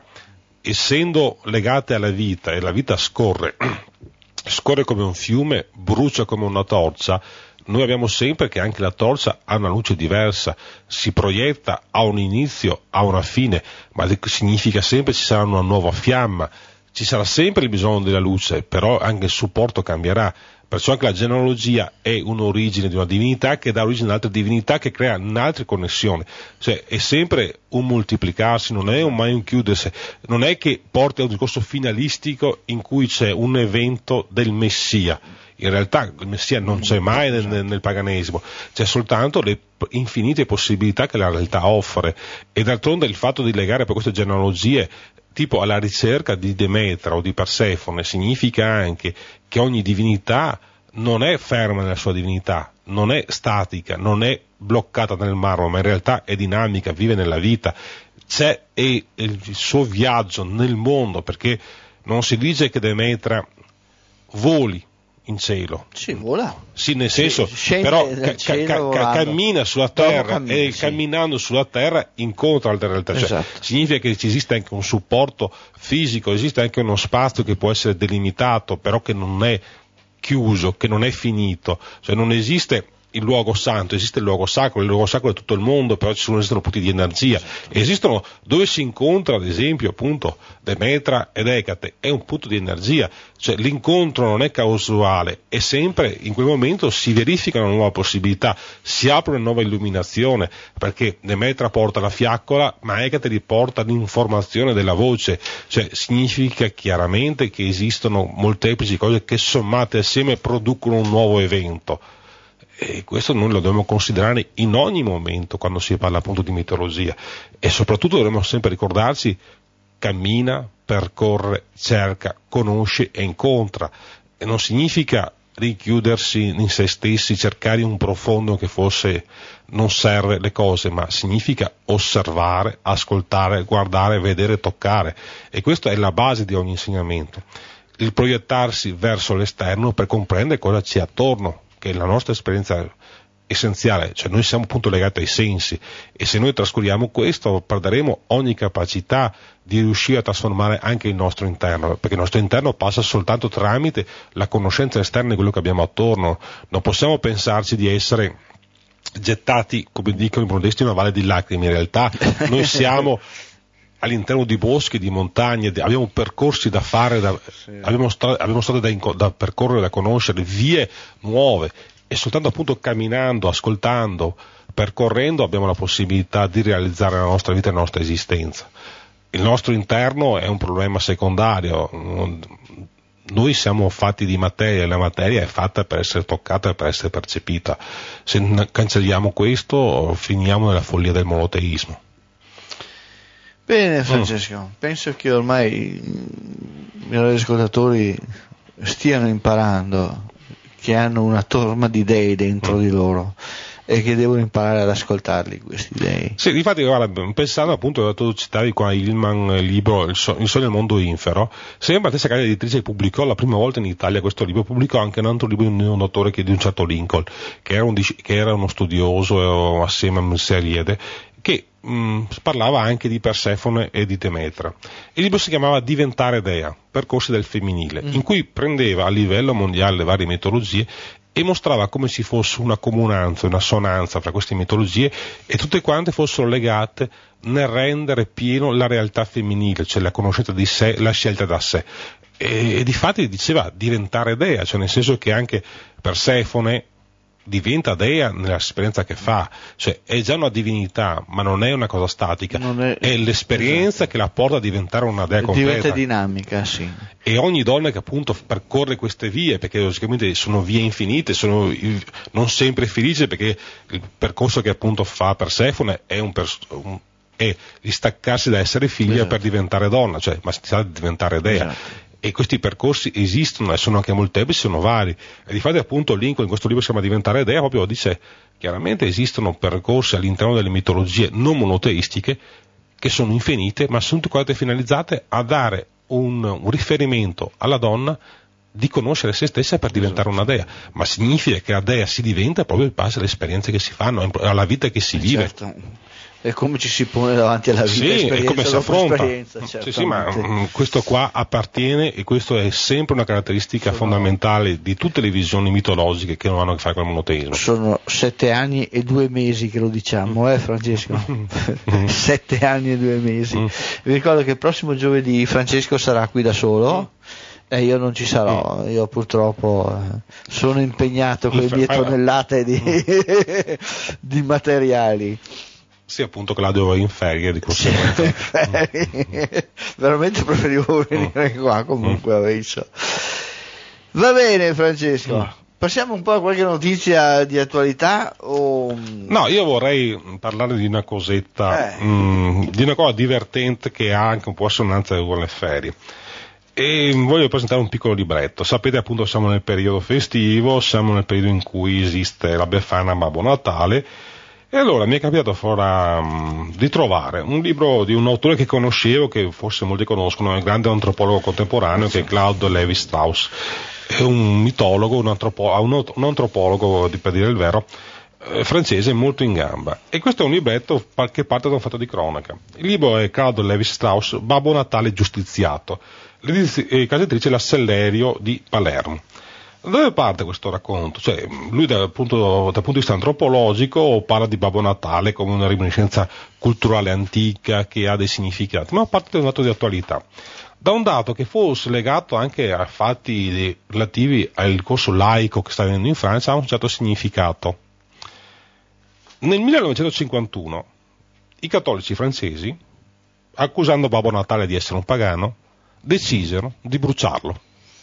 essendo legate alla vita e la vita scorre, scorre come un fiume, brucia come una torcia, noi abbiamo sempre che anche la torcia ha una luce diversa, si proietta, ha un inizio, ha una fine, ma significa sempre ci sarà una nuova fiamma, ci sarà sempre il bisogno della luce, però anche il supporto cambierà. Perciò anche la genealogia è un'origine di una divinità che dà origine ad altre divinità che crea altre connessioni, cioè è sempre un moltiplicarsi, non è un mai un chiudersi, non è che porti a un discorso finalistico in cui c'è un evento del Messia. In realtà il Messia non c'è mai nel, nel paganesimo, c'è soltanto le infinite possibilità che la realtà offre, e d'altronde il fatto di legare per queste genealogie tipo alla ricerca di Demetra o di Persefone significa anche che ogni divinità non è ferma nella sua divinità, non è statica, non è bloccata nel marmo, ma in realtà è dinamica, vive nella vita, c'è e il suo viaggio nel mondo, perché non si dice che Demetra voli in cielo, sì, vola, sì, nel senso, sì, però ca- ca- ca- cammina sulla terra cammina, e sì. camminando sulla terra incontra altre realtà, cioè, esatto. significa che ci esiste anche un supporto fisico, esiste anche uno spazio che può essere delimitato, però che non è chiuso, che non è finito, cioè non esiste il luogo santo, esiste il luogo sacro, il luogo sacro è tutto il mondo, però ci sono, esistono punti di energia, esistono dove si incontra, ad esempio, appunto Demetra ed Ecate, è un punto di energia, cioè l'incontro non è casuale, è sempre in quel momento si verifica una nuova possibilità, si apre una nuova illuminazione, perché Demetra porta la fiaccola, ma Ecate riporta l'informazione della voce, cioè significa chiaramente che esistono molteplici cose che sommate assieme producono un nuovo evento. E questo noi lo dobbiamo considerare in ogni momento quando si parla appunto di mitologia, e soprattutto dovremmo sempre ricordarci: cammina, percorre, cerca, conosce e incontra, e non significa richiudersi in se stessi, cercare un profondo che forse non serve le cose, ma significa osservare, ascoltare, guardare, vedere, toccare, e questa è la base di ogni insegnamento, il proiettarsi verso l'esterno per comprendere cosa c'è attorno, che è la nostra esperienza essenziale, cioè noi siamo appunto legati ai sensi, e se noi trascuriamo questo perderemo ogni capacità di riuscire a trasformare anche il nostro interno, perché il nostro interno passa soltanto tramite la conoscenza esterna di quello che abbiamo attorno. Non possiamo pensarci di essere gettati, come dicono i buddhisti, in una valle di lacrime. In realtà noi siamo all'interno di boschi, di montagne, di, abbiamo percorsi da fare, da, sì. abbiamo, stra- abbiamo strade da, da percorrere, da conoscere, vie nuove, e soltanto appunto camminando, ascoltando, percorrendo abbiamo la possibilità di realizzare la nostra vita e la nostra esistenza. Il nostro interno è un problema secondario, noi siamo fatti di materia e la materia è fatta per essere toccata e per essere percepita. Se cancelliamo questo finiamo nella follia del monoteismo. Bene Francesco, mm. penso che ormai i miei ascoltatori stiano imparando che hanno una torma di dei dentro mm. di loro e che devono imparare ad ascoltarli questi dei. Sì, infatti guarda, pensando appunto, tu citavi qua Hillman, il libro Il, so- il sogno del mondo infero, sempre la stessa casa editrice pubblicò la prima volta in Italia questo libro, pubblicò anche un altro libro di un autore che di un certo Lincoln, che era, un, che era uno studioso assieme a Messeriede, che mh, parlava anche di Persefone e di Demetra. Il libro si chiamava Diventare Dea, percorsi del femminile, mm. in cui prendeva a livello mondiale le varie mitologie e mostrava come ci fosse una comunanza, una sonanza fra queste mitologie, e tutte quante fossero legate nel rendere pieno la realtà femminile, cioè la conoscenza di sé, la scelta da sé. e, e difatti diceva diventare dea, cioè nel senso che anche Persefone diventa dea nell'esperienza che fa, cioè è già una divinità, ma non è una cosa statica, è, è l'esperienza esatto. che la porta a diventare una dea completa. Diventa dinamica, sì. E ogni donna che appunto percorre queste vie, perché logicamente sono vie infinite, sono non sempre felici, perché il percorso che appunto fa Persefone è un, pers- un è distaccarsi da essere figlia esatto. per diventare donna, cioè ma si sa di diventare dea. Esatto. E questi percorsi esistono e sono anche molteplici, sono vari. E difatti appunto Lincoln in questo libro si chiama Diventare dea, proprio dice chiaramente esistono percorsi all'interno delle mitologie non monoteistiche che sono infinite, ma sono tutte finalizzate a dare un, un riferimento alla donna di conoscere se stessa per diventare una dea, ma significa che la dea si diventa proprio in base alle esperienze che si fanno, alla vita che si vive. Certo. E come ci si pone davanti alla vita, sì, e come si affronta. Sì, sì, ma mh, questo qua appartiene, e questo è sempre una caratteristica sono, fondamentale di tutte le visioni mitologiche che non hanno a che fare con il monoteismo. Sono sette anni e due mesi che lo diciamo, eh Francesco? Sette anni e due mesi. Mm. Vi ricordo che il prossimo giovedì Francesco sarà qui da solo. E io non ci sarò, mm. io purtroppo eh, sono impegnato con le mie tonnellate di, mm. di materiali. Sì, appunto, Claudio in ferie di conseguenza. Mm. Veramente preferivo venire mm. qua, comunque mm. adesso. Va bene Francesco, mm. passiamo un po' a qualche notizia di attualità o... No, io vorrei parlare di una cosetta, eh. mh, di una cosa divertente che ha anche un po' assonanza con le ferie. E voglio presentare un piccolo libretto. Sapete appunto siamo nel periodo festivo, siamo nel periodo in cui esiste la Befana Babbo Natale, e allora mi è capitato fora, um, di trovare un libro di un autore che conoscevo, che forse molti conoscono, è un grande antropologo contemporaneo, che è Claude Lévi-Strauss. È un mitologo, un, antropo- un, un antropologo, per dire il vero, eh, francese molto in gamba. E questo è un libretto che parte da un fatto di cronaca. Il libro è Claude Lévi-Strauss, Babbo Natale giustiziato. La casa editrice La Sellerio di Palermo. Dove parte questo racconto? Cioè, lui dal punto, dal punto di vista antropologico parla di Babbo Natale come una reminiscenza culturale antica che ha dei significati, ma parte da un dato di attualità, da un dato che fosse legato anche a fatti relativi al corso laico che sta avvenendo in Francia, ha un certo significato. Nel millenovecentocinquantuno i cattolici francesi, accusando Babbo Natale di essere un pagano, decisero di bruciarlo.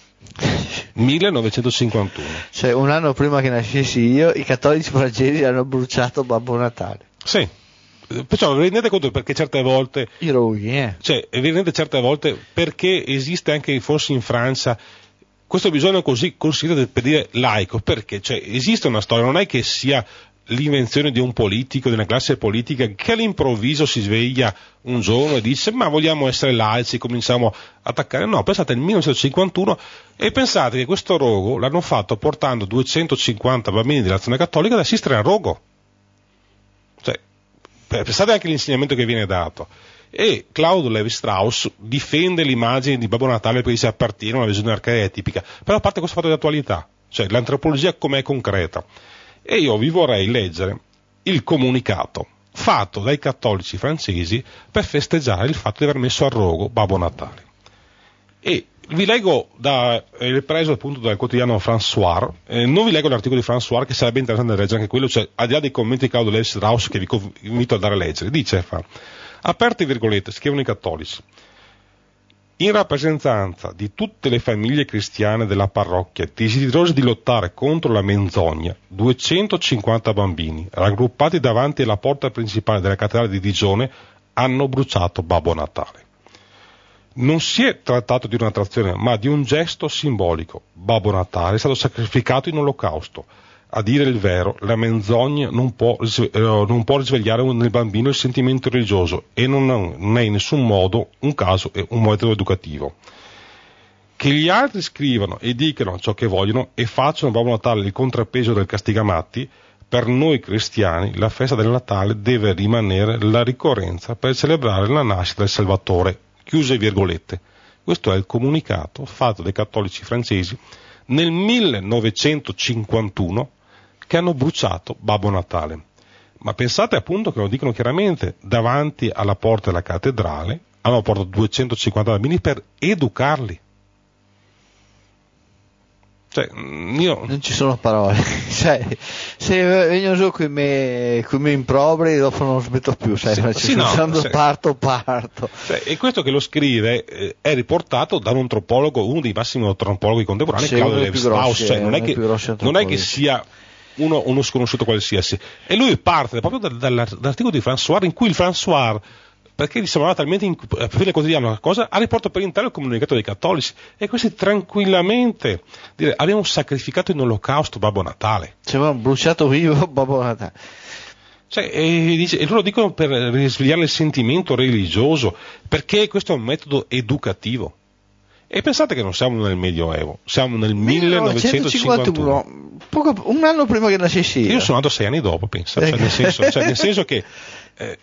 millenovecentocinquantuno. Cioè un anno prima che nascessi io i cattolici francesi hanno bruciato Babbo Natale. Sì, perciò vi rendete conto perché certe volte Iroi, eh? Cioè vi rendete certe volte perché esiste anche forse in Francia questo bisogno così considerato per dire laico, perché cioè esiste una storia, non è che sia l'invenzione di un politico, di una classe politica che all'improvviso si sveglia un giorno e dice ma vogliamo essere laici, cominciamo a attaccare. No, pensate nel millenovecentocinquantuno e pensate che questo rogo l'hanno fatto portando duecentocinquanta bambini dell'azione cattolica ad assistere al rogo. Cioè, pensate anche all'insegnamento che viene dato. E Claude Lévi-Strauss difende l'immagine di Babbo Natale perché si appartiene a una visione archetipica, però a parte questo fatto di attualità, cioè l'antropologia com'è concreta. E io vi vorrei leggere il comunicato fatto dai cattolici francesi per festeggiare il fatto di aver messo a rogo Babbo Natale. E vi leggo, da, è preso appunto dal quotidiano François, eh, non vi leggo l'articolo di François che sarebbe interessante leggere anche quello, cioè al di là dei commenti di Claude Lévi-Strauss che vi invito a dare a leggere, dice, fa, aperte virgolette, scrivono i cattolici, in rappresentanza di tutte le famiglie cristiane della parrocchia desiderose di lottare contro la menzogna, duecentocinquanta bambini, raggruppati davanti alla porta principale della cattedrale di Digione, hanno bruciato Babbo Natale. Non si è trattato di un'attrazione, ma di un gesto simbolico. Babbo Natale è stato sacrificato in olocausto. A dire il vero, la menzogna non può, eh, non può risvegliare nel bambino il sentimento religioso e non, non è in nessun modo un caso e un metodo educativo. Che gli altri scrivano e dicano ciò che vogliono e facciano Babbo Natale il contrappeso del Castigamatti, per noi cristiani la festa del Natale deve rimanere la ricorrenza per celebrare la nascita del Salvatore. Chiuse virgolette. Questo è il comunicato fatto dai cattolici francesi nel millenovecentocinquantuno che hanno bruciato Babbo Natale. Ma pensate appunto che lo dicono chiaramente davanti alla porta della cattedrale, hanno portato duecentocinquanta bambini per educarli. Cioè, io... non ci sono parole. Cioè, se vengono su con i miei improveri dopo non smetto più, sai, sì, ci sì, no, quando sì. parto parto. Cioè, e questo che lo scrive eh, è riportato da un antropologo, uno dei massimi antropologhi contemporanei, sì, Claudio Levi-Strauss, cioè, non, è che, non è che sia uno, uno sconosciuto qualsiasi, e lui parte proprio da, dall'articolo di François, in cui il François, perché gli sembrava talmente in, a fine quotidiano una cosa, ha riportato per intero il comunicato dei cattolici, e questi tranquillamente dire, abbiamo sacrificato in olocausto Babbo Natale, ci avevamo bruciato vivo Babbo Natale. Cioè, e, dice, e loro dicono per risvegliare il sentimento religioso, perché questo è un metodo educativo. E pensate che non siamo nel Medioevo, siamo nel millenovecentocinquantuno, poco, un anno prima che nascessi io. Io sono nato sei anni dopo, pensa, cioè, nel, senso, cioè, nel senso che eh,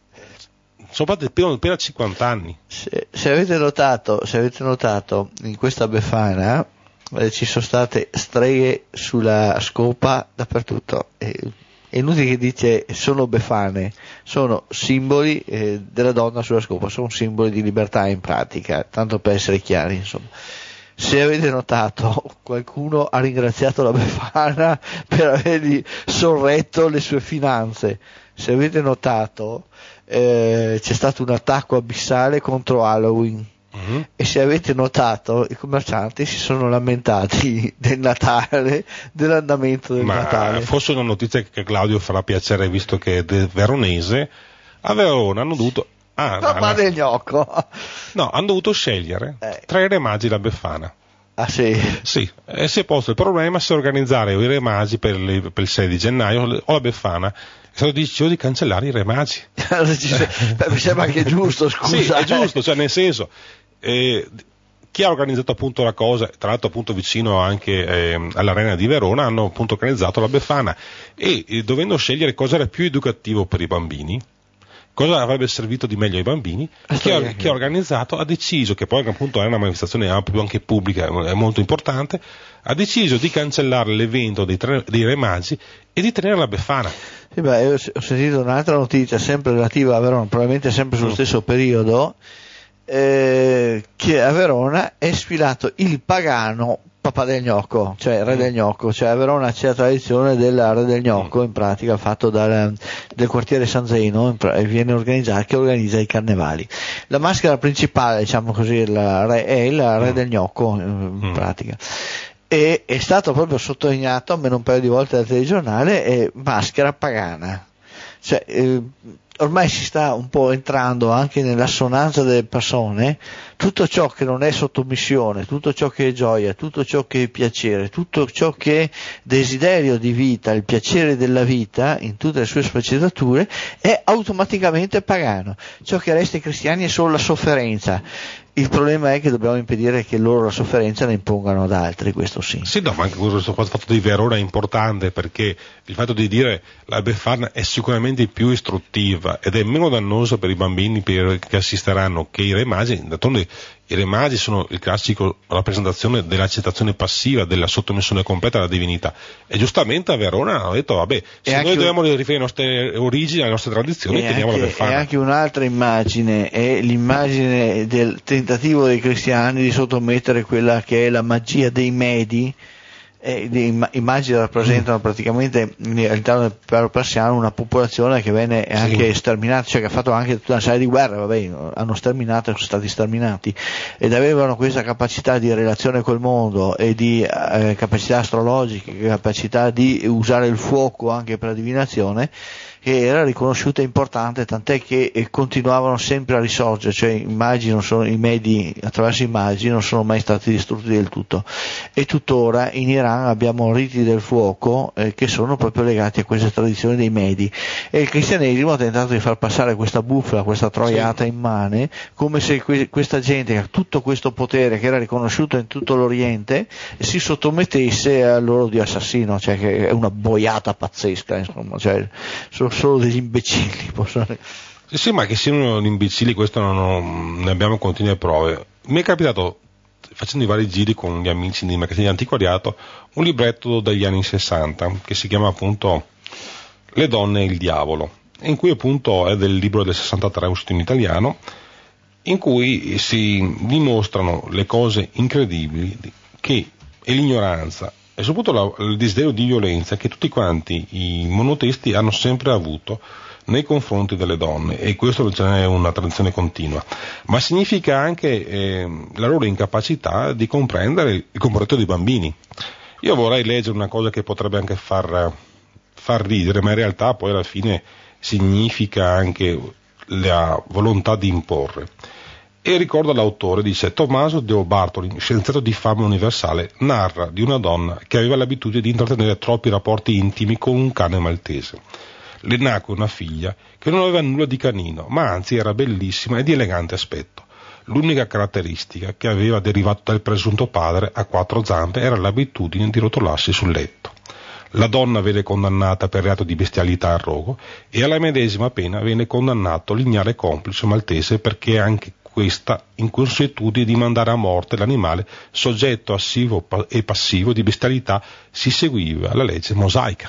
sono passati appena, appena cinquanta anni. Se, se, avete notato, se avete notato, in questa Befana eh, ci sono state streghe sulla scopa dappertutto. Eh, È inutile che dice sono befane, sono simboli eh, della donna sulla scopa, sono simboli di libertà in pratica, tanto per essere chiari, insomma. Se avete notato, qualcuno ha ringraziato la Befana per avergli sorretto le sue finanze. Se avete notato, eh, c'è stato un attacco abissale contro Halloween. Mm-hmm. E se avete notato, i commercianti si sono lamentati del Natale, dell'andamento del Ma Natale. Fosse una notizia che Claudio farà piacere, visto che è veronese. A Verona hanno dovuto ah, Papà del gnocco. No, hanno dovuto scegliere eh. tra i Re Magi e la Befana. Ah sì? Sì, e si è posto il problema se organizzare i Re Magi per, le, per il sei di gennaio o la Befana. È stato deciso di cancellare i Re Magi. Mi sembra che è giusto, scusa. Sì, è giusto, cioè nel senso, eh, chi ha organizzato appunto la cosa, tra l'altro appunto vicino anche eh, all'Arena di Verona, hanno appunto organizzato la Befana e eh, dovendo scegliere cosa era più educativo per i bambini, cosa avrebbe servito di meglio ai bambini, chi ha, chi ha organizzato ha deciso, che poi appunto è una manifestazione anche pubblica, è molto importante, ha deciso di cancellare l'evento dei, tre, dei Re Magi e di tenere la Befana. Sì, beh, ho sentito un'altra notizia sempre relativa a Verona, probabilmente sempre sullo mm. stesso periodo, eh, che a Verona è sfilato il pagano papà del gnocco, cioè re del gnocco, cioè a Verona c'è la tradizione del re del gnocco, in pratica fatto dal, del quartiere San Zeno, e viene organizzato, che organizza i carnevali. La maschera principale, diciamo così, la re, è il re del gnocco, in pratica. E è stato proprio sottolineato almeno un paio di volte dal telegiornale, è maschera pagana. Cioè, eh, ormai si sta un po' entrando anche nell'assonanza delle persone, tutto ciò che non è sottomissione, tutto ciò che è gioia, tutto ciò che è piacere, tutto ciò che è desiderio di vita, il piacere della vita in tutte le sue sfaccettature, è automaticamente pagano. Ciò che resta ai cristiani è solo la sofferenza. Il problema è che dobbiamo impedire che loro la sofferenza ne impongano ad altri, questo sì. Sì, no, ma anche questo fatto di Verona è importante, perché il fatto di dire la Befana è sicuramente più istruttiva ed è meno dannosa per i bambini per, che assisteranno che i Re Magi. D'altronde i Re Magi sono il classico rappresentazione dell'accettazione passiva, della sottomissione completa alla divinità. E giustamente a Verona hanno detto, vabbè, se e noi dobbiamo riferire alle nostre origini, alle nostre tradizioni, teniamo anche, la Befana. E anche un'altra immagine è l'immagine del tentativo dei cristiani di sottomettere quella che è la magia dei Medi. Eh, le immagini rappresentano praticamente all'interno del impero persiano una popolazione che venne anche sì. sterminata, cioè che ha fatto anche tutta una serie di guerre, vabbè, hanno sterminato e sono stati sterminati, ed avevano questa capacità di relazione col mondo e di eh, capacità astrologiche, capacità di usare il fuoco anche per la divinazione, che era riconosciuta e importante, tant'è che eh, continuavano sempre a risorgere, cioè immagini non sono, i Medi attraverso immagini non sono mai stati distrutti del tutto, e tuttora in Iran abbiamo riti del fuoco eh, che sono proprio legati a queste tradizioni dei Medi, e il cristianesimo ha tentato di far passare questa bufala, questa troiata sì. immane, come se que- questa gente che ha tutto questo potere che era riconosciuto in tutto l'Oriente si sottomettesse al loro dio assassino, cioè che è una boiata pazzesca, insomma, cioè sono solo degli imbecilli. Possono... Sì, sì, ma che siano imbecilli, questo non ho, ne abbiamo continue prove. Mi è capitato, facendo i vari giri con gli amici di magazzini di antiquariato, un libretto dagli anni sessanta che si chiama appunto Le donne e il diavolo, in cui appunto è del libro del sessantatré uscito in italiano, in cui si dimostrano le cose incredibili che e l'ignoranza e soprattutto la, il desiderio di violenza che tutti quanti i monoteisti hanno sempre avuto nei confronti delle donne, e questo non è una tradizione continua, ma significa anche eh, la loro incapacità di comprendere il comportamento dei bambini. Io vorrei leggere una cosa che potrebbe anche far, far ridere, ma in realtà poi alla fine significa anche la volontà di imporre. E ricordo l'autore, dice: Tommaso Deo Bartoli, scienziato di fama universale, narra di una donna che aveva l'abitudine di intrattenere troppi rapporti intimi con un cane maltese. Le nacque una figlia che non aveva nulla di canino, ma anzi era bellissima e di elegante aspetto. L'unica caratteristica che aveva derivato dal presunto padre a quattro zampe era l'abitudine di rotolarsi sul letto. La donna venne condannata per reato di bestialità e rogo, e alla medesima pena venne condannato l'ignare complice maltese, perché anche questa inconsuetudine di mandare a morte l'animale soggetto attivo e passivo di bestialità si seguiva alla legge mosaica.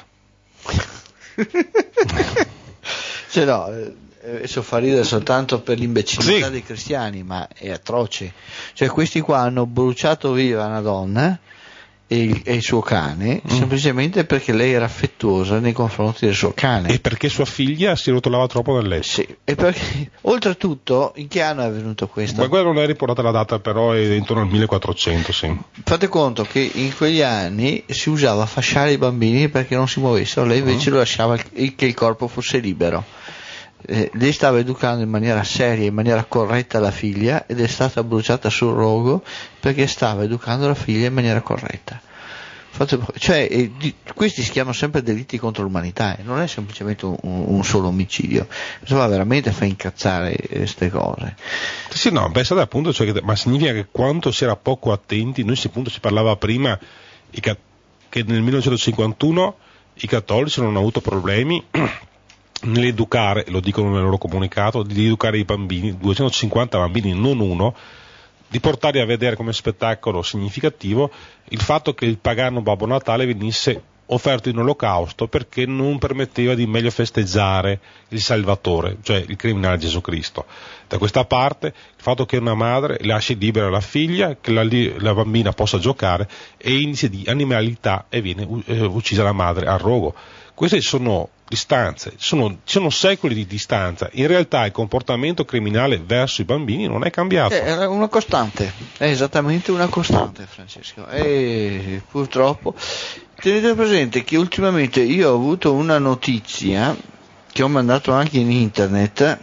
Cioè no, adesso fa ridere soltanto per l'imbecillità sì. dei cristiani, ma è atroce. Cioè questi qua hanno bruciato viva una donna e il, e il suo cane mm. semplicemente perché lei era affettuosa nei confronti del suo cane, e perché sua figlia si rotolava troppo nel letto. Sì, e perché oltretutto in che anno è avvenuto questo? Ma quella non è riportata la data, però è intorno al millequattrocento, sì. Fate conto che in quegli anni si usava fasciare i bambini perché non si muovessero, lei invece mm. lo lasciava il, che il corpo fosse libero. Eh, lei stava educando in maniera seria, in maniera corretta la figlia, ed è stata bruciata sul rogo perché stava educando la figlia in maniera corretta. Fate, cioè, eh, di, questi si chiamano sempre delitti contro l'umanità, eh, non è semplicemente un, un solo omicidio, insomma veramente fa incazzare queste cose. Sì, no, pensate appunto, cioè che, ma significa che quanto si era poco attenti. Noi appunto si parlava prima i, che nel millenovecentocinquantuno i cattolici non hanno avuto problemi nell'educare, lo dicono nel loro comunicato, di educare i bambini, duecentocinquanta bambini, non uno, di portare a vedere come spettacolo significativo il fatto che il pagano Babbo Natale venisse offerto in olocausto perché non permetteva di meglio festeggiare il Salvatore, cioè il criminale Gesù Cristo. Da questa parte il fatto che una madre lasci libera la figlia, che la, la bambina possa giocare, e indice di animalità, e viene eh, uccisa la madre a rogo. Queste sono distanze, sono, ci sono secoli di distanza. In realtà il comportamento criminale verso i bambini non è cambiato. È una costante, è esattamente una costante, Francesco. E purtroppo tenete presente che ultimamente io ho avuto una notizia che ho mandato anche in internet,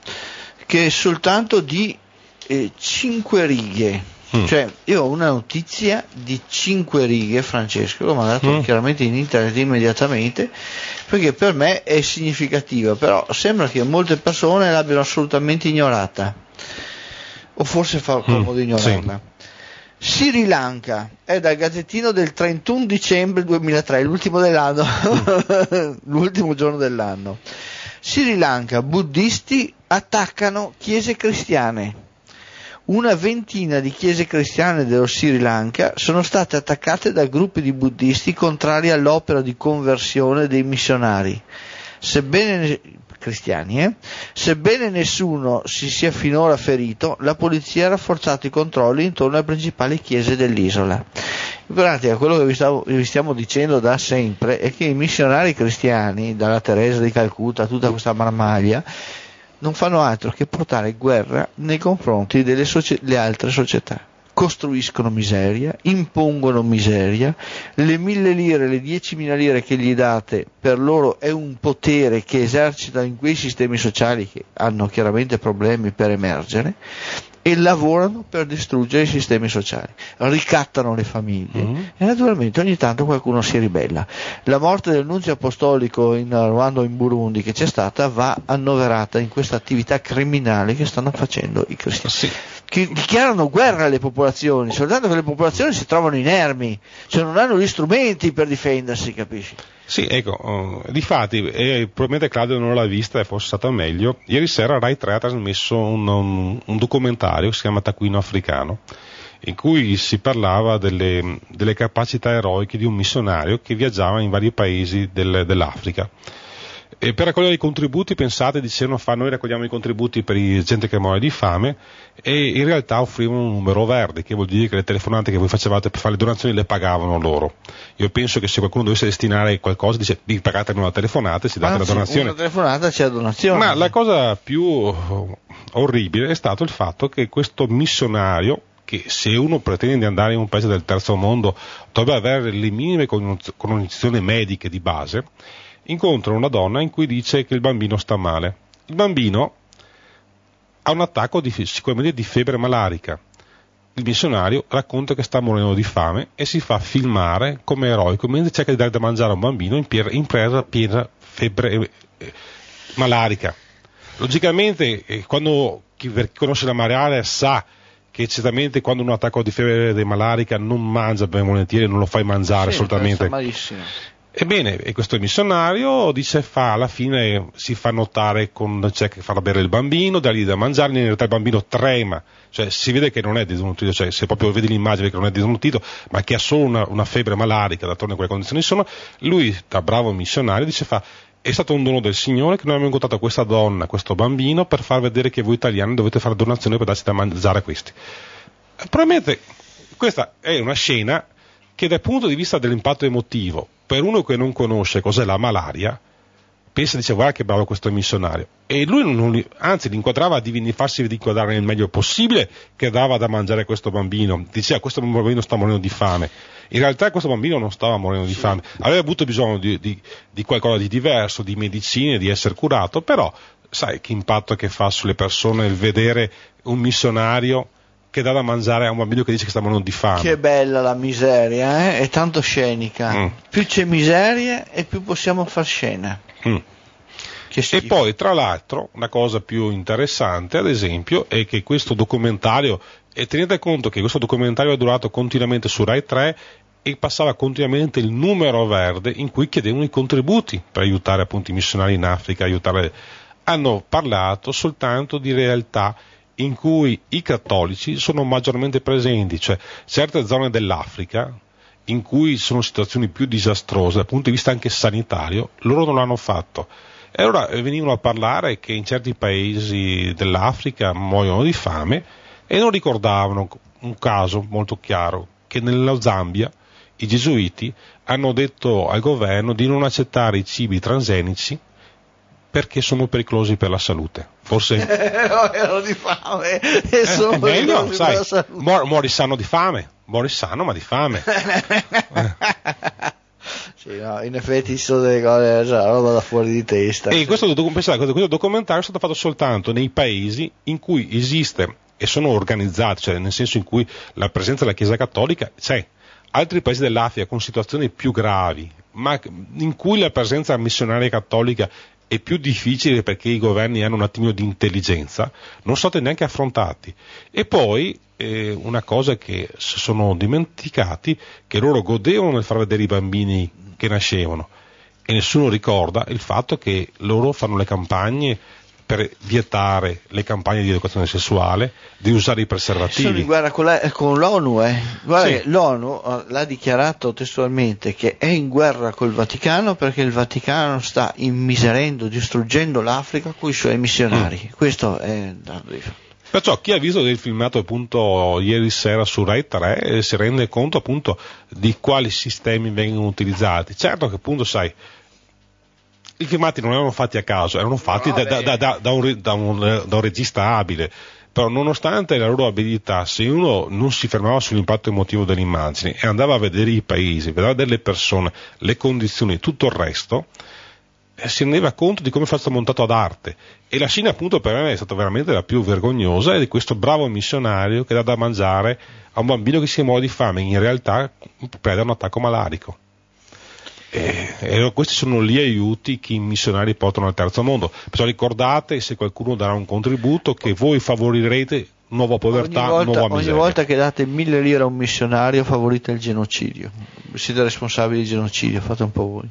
che è soltanto di eh, cinque righe. Mm. Cioè io ho una notizia di cinque righe, Francesco, l'ho mandato mm. chiaramente in internet immediatamente perché per me è significativa, però sembra che molte persone l'abbiano assolutamente ignorata, o forse fa comodo mm. ignorarla. Sì. Sri Lanka è dal Gazzettino del trentuno dicembre duemilatré, l'ultimo dell'anno, mm. l'ultimo giorno dell'anno. Sri Lanka, buddisti attaccano chiese cristiane. Una ventina di chiese cristiane dello Sri Lanka sono state attaccate da gruppi di buddisti contrari all'opera di conversione dei missionari. Sebbene cristiani, eh? Sebbene nessuno si sia finora ferito, la polizia ha rafforzato i controlli intorno alle principali chiese dell'isola. In pratica quello che vi, stavo, vi stiamo dicendo da sempre è che i missionari cristiani, dalla Teresa di Calcutta a tutta questa marmaglia, non fanno altro che portare guerra nei confronti delle socie- le altre società. Costruiscono miseria, impongono miseria, le mille lire, le diecimila lire che gli date per loro è un potere che esercitano in quei sistemi sociali che hanno chiaramente problemi per emergere, e lavorano per distruggere i sistemi sociali, ricattano le famiglie mm-hmm. e naturalmente ogni tanto qualcuno si ribella. La morte del nunzio apostolico in Rwanda o in Burundi che c'è stata va annoverata in questa attività criminale che stanno facendo i cristiani, sì. che dichiarano guerra alle popolazioni, soltanto che le popolazioni si trovano inermi, cioè non hanno gli strumenti per difendersi, capisci? Sì, ecco, uh, difatti, eh, probabilmente Claudio non l'ha vista e fosse stato meglio. Ieri sera Rai tre ha trasmesso un, un, un documentario che si chiama Taccuino Africano, in cui si parlava delle, delle capacità eroiche di un missionario che viaggiava in vari paesi del, dell'Africa. E per raccogliere i contributi, pensate, dicevano, fa, noi raccogliamo i contributi per i gente che muore di fame, e in realtà offrivano un numero verde, che vuol dire che le telefonate che voi facevate per fare le donazioni le pagavano loro. Io penso che se qualcuno dovesse destinare qualcosa, dice, vi pagate una telefonata e si date Anzi, la donazione. Una telefonata c'è la donazione. Ma la cosa più orribile è stato il fatto che questo missionario, che se uno pretende di andare in un paese del terzo mondo dovrebbe avere le minime cognizioni mediche di base, incontra una donna in cui dice che il bambino sta male. Il bambino ha un attacco di, sicuramente di febbre malarica. Il missionario racconta che sta morendo di fame e si fa filmare come eroico mentre cerca di dare da mangiare a un bambino in piena, in piena, piena febbre eh, eh, malarica. Logicamente, eh, quando chi, chi conosce la malaria sa che certamente quando un attacco di febbre malarica non mangia ben volentieri, non lo fai mangiare, sì, assolutamente. Malissimo. Ebbene, e questo missionario dice, fa alla fine si fa notare con c'è che farà bere il bambino, dargli da mangiare, in realtà il bambino trema, cioè si vede che non è disnutrito, cioè se proprio vedi l'immagine che non è disnutrito, ma che ha solo una, una febbre malarica, d'altronde quelle condizioni sono, lui, da bravo missionario, dice, fa, è stato un dono del Signore che noi abbiamo incontrato questa donna, questo bambino, per far vedere che voi italiani dovete fare donazioni per darci da mangiare a questi. Probabilmente questa è una scena che dal punto di vista dell'impatto emotivo, per uno che non conosce cos'è la malaria, pensa, dice, guarda che bravo questo missionario, e lui non li, anzi li inquadrava, di farsi inquadrare nel meglio possibile, che dava da mangiare a questo bambino, diceva questo bambino sta morendo di fame. In realtà questo bambino non stava morendo di fame, aveva avuto bisogno di, di, di qualcosa di diverso, di medicine, di essere curato, però sai che impatto che fa sulle persone il vedere un missionario che dà da mangiare a un bambino che dice che sta morendo di fame. Che bella la miseria, eh? È tanto scenica. Mm. Più c'è miseria e più possiamo far scena. Mm. E poi, tra l'altro, una cosa più interessante, ad esempio, è che questo documentario, e tenete conto che questo documentario è durato continuamente su Rai tre e passava continuamente il numero verde in cui chiedevano i contributi per aiutare appunto i missionari in Africa, aiutare. Hanno parlato soltanto di realtà in cui i cattolici sono maggiormente presenti, cioè certe zone dell'Africa in cui sono situazioni più disastrose dal punto di vista anche sanitario, loro non l'hanno fatto. E allora venivano a parlare che in certi paesi dell'Africa muoiono di fame e non ricordavano un caso molto chiaro, che nella Zambia i gesuiti hanno detto al governo di non accettare i cibi transgenici perché sono pericolosi per la salute. Forse muoiono di fame e sono eh, meglio, sai, per la salute. Muor, muori sano di fame, muori sano ma di fame. eh. Sì, no, in effetti ci sono delle cose, cioè, roba da fuori di testa. E questo, pensate, questo documentario è stato fatto soltanto nei paesi in cui esiste e sono organizzati, cioè nel senso in cui la presenza della Chiesa Cattolica c'è. Altri paesi dell'Africa con situazioni più gravi, ma in cui la presenza missionaria cattolica è più difficile perché i governi hanno un attimino di intelligenza, non sono stati neanche affrontati. E poi eh, una cosa che si sono dimenticati, che loro godevano nel far vedere i bambini che nascevano, e nessuno ricorda il fatto che loro fanno le campagne per vietare le campagne di educazione sessuale, di usare i preservativi. Sono in guerra con, la, con l'ONU, eh. Guarda, sì. Che l'ONU l'ha dichiarato testualmente che è in guerra col Vaticano perché il Vaticano sta immiserendo, distruggendo l'Africa con i suoi missionari. Mm. Questo è da dire. Perciò chi ha visto del filmato appunto ieri sera su Rai tre eh, si rende conto appunto di quali sistemi vengono utilizzati. Certo che appunto sai, i filmati non erano fatti a caso, erano fatti no, da, da, da, da, un, da, un, da un regista abile, però nonostante la loro abilità, se uno non si fermava sull'impatto emotivo delle immagini e andava a vedere i paesi, vedeva delle persone, le condizioni, tutto il resto, eh, si rendeva conto di come è stato montato ad arte. E la scena appunto per me è stata veramente la più vergognosa, è di questo bravo missionario che dà da mangiare a un bambino che si muore di fame, in realtà preda un attacco malarico. E, e questi sono gli aiuti che i missionari portano al terzo mondo. Perciò ricordate, se qualcuno darà un contributo, che voi favorirete nuova povertà, ogni volta, nuova miseria. Ogni volta che date mille lire a un missionario favorite il genocidio, siete responsabili di genocidio, fate un po' voi.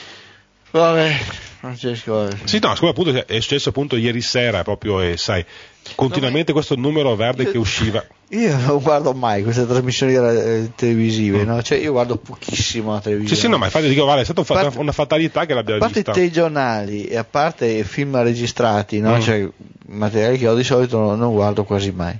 Vabbè, Francesco. Sì, no, siccome appunto è successo appunto ieri sera, proprio, eh, sai, continuamente questo numero verde io, che usciva. Io non guardo mai queste trasmissioni eh, televisive, mm. no? Cioè io guardo pochissimo la televisione. Sì, sì, no, ma infatti dico, vale, è stata parte, una fatalità che l'abbia vista. A parte i telegiornali e a parte film registrati, no? Mm. Cioè materiali che ho di solito non, non guardo quasi mai.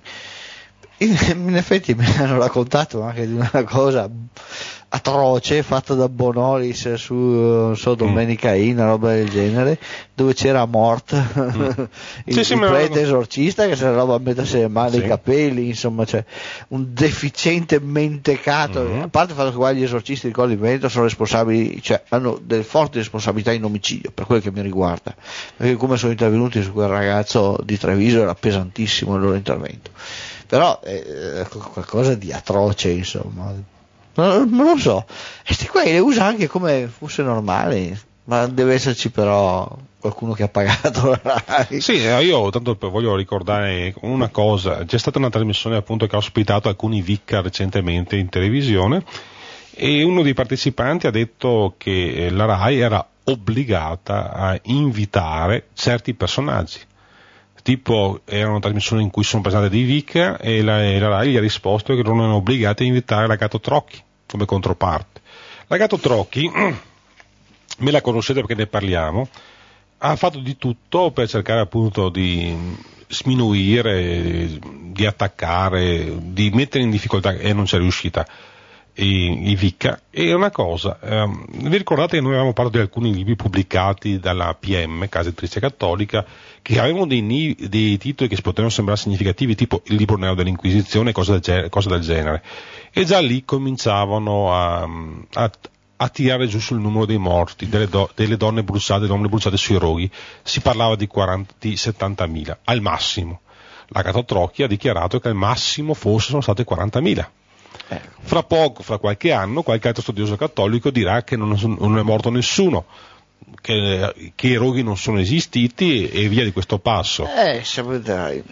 In effetti mi hanno raccontato anche di una cosa atroce fatta da Bonolis su, non so, Domenica In, una roba del genere, dove c'era Mort, mm. il, sì, sì, il prete lo... esorcista che se ne roba a mettersi male sì. i capelli, insomma, cioè un deficiente mentecato. Mm-hmm. A parte il fatto che qua gli esorcisti di Colli Veneto sono responsabili, cioè hanno delle forti responsabilità in omicidio, per quel che mi riguarda, perché come sono intervenuti su quel ragazzo di Treviso era pesantissimo il loro intervento. Però è qualcosa di atroce, insomma, non, non lo so, e sti qua le usa anche come fosse normale, ma deve esserci però qualcuno che ha pagato la RAI. Sì, io tanto voglio ricordare una cosa, c'è stata una trasmissione appunto che ha ospitato alcuni Vicca recentemente in televisione e uno dei partecipanti ha detto che la RAI era obbligata a invitare certi personaggi. Tipo era una trasmissione in cui sono presentate dei Vicca e la, e la RAI gli ha risposto che non erano obbligati a invitare la Gatto Trocchi come controparte. La Gatto Trocchi, me la conoscete perché ne parliamo, ha fatto di tutto per cercare appunto di sminuire, di attaccare, di mettere in difficoltà e non c'è riuscita i, i Vicca. E una cosa, ehm, vi ricordate che noi avevamo parlato di alcuni libri pubblicati dalla P M, Casa Editrice Cattolica, che avevano dei, dei titoli che potevano sembrare significativi, tipo il libro nero dell'Inquisizione e cose del, cose del genere, e già lì cominciavano a, a, a tirare giù sul numero dei morti, delle, do, delle donne bruciate, delle donne bruciate sui roghi. Si parlava di quaranta settantamila al massimo. La Gatto Trocchi ha dichiarato che al massimo forse sono state quarantamila. Fra poco, fra qualche anno, qualche altro studioso cattolico dirà che non, non è morto nessuno, che, che i roghi non sono esistiti e, e via di questo passo. Eh, sapete,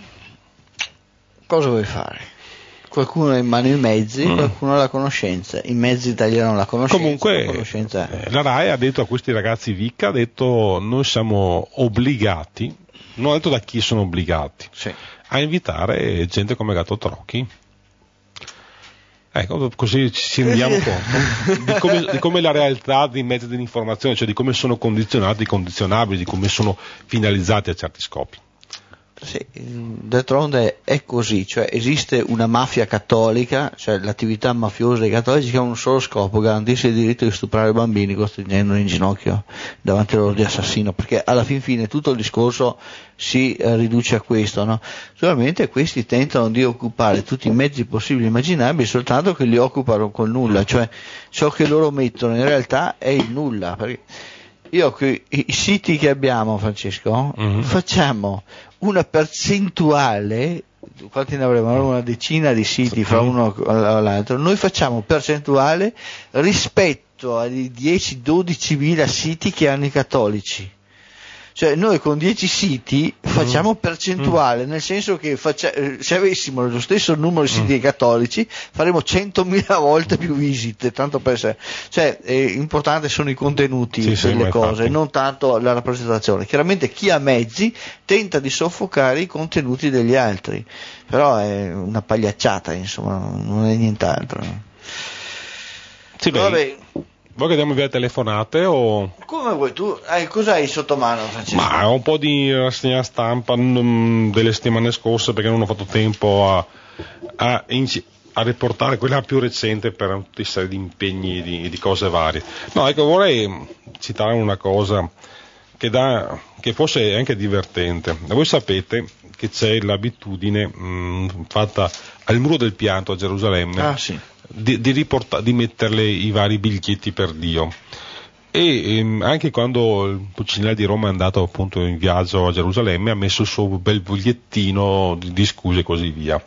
cosa vuoi fare? Qualcuno ha in mano i mezzi, mm. qualcuno ha la conoscenza, i mezzi tagliano la conoscenza. Comunque la, conoscenza eh, la RAI ha detto a questi ragazzi Vicca, ha detto noi siamo obbligati, non ha detto da chi sono obbligati, sì. a invitare gente come Gatto Trocchi. Ecco, così ci rendiamo conto di come, di come la realtà dei mezzi dell'informazione, cioè di come sono condizionati, condizionabili, di come sono finalizzati a certi scopi. Sì, d'altronde è così, cioè esiste una mafia cattolica, cioè l'attività mafiosa dei cattolici che ha un solo scopo, garantirsi il diritto di stuprare bambini costringendoli in ginocchio davanti al loro di assassino, perché alla fin fine tutto il discorso si eh, riduce a questo, no? Solamente questi tentano di occupare tutti i mezzi possibili e immaginabili, soltanto che li occupano col nulla, cioè ciò che loro mettono in realtà è il nulla, perché io i, i siti che abbiamo, Francesco, mm-hmm. facciamo una percentuale, quanti ne avremo? Una decina di siti fra uno all'altro, noi facciamo percentuale rispetto ai dieci dodici mila siti che hanno i cattolici. Cioè noi con dieci siti facciamo percentuale, nel senso che faccia, se avessimo lo stesso numero di siti cattolici faremo centomila volte più visite, tanto per essere, cioè è importante sono i contenuti sì, delle sì, cose, infatti. non tanto la rappresentazione. Chiaramente chi ha mezzi tenta di soffocare i contenuti degli altri, però è una pagliacciata, insomma, non è nient'altro. Sì, vabbè. Vuoi che diamo via telefonate o... Come vuoi tu? Eh, cosa hai sotto mano, Francesco? Ma ho un po' di rassegna stampa mh, delle settimane scorse perché non ho fatto tempo a, a, a riportare quella più recente per tutta una serie di impegni e di, di cose varie. No, ecco, vorrei citare una cosa che, dà, che forse è anche divertente. Voi sapete che c'è l'abitudine mh, fatta al Muro del Pianto a Gerusalemme ah, sì. di, di, riporta, di metterle i vari biglietti per Dio. E ehm, anche quando il Pulcinella di Roma è andato appunto in viaggio a Gerusalemme ha messo il suo bel bigliettino di, di scuse e così via.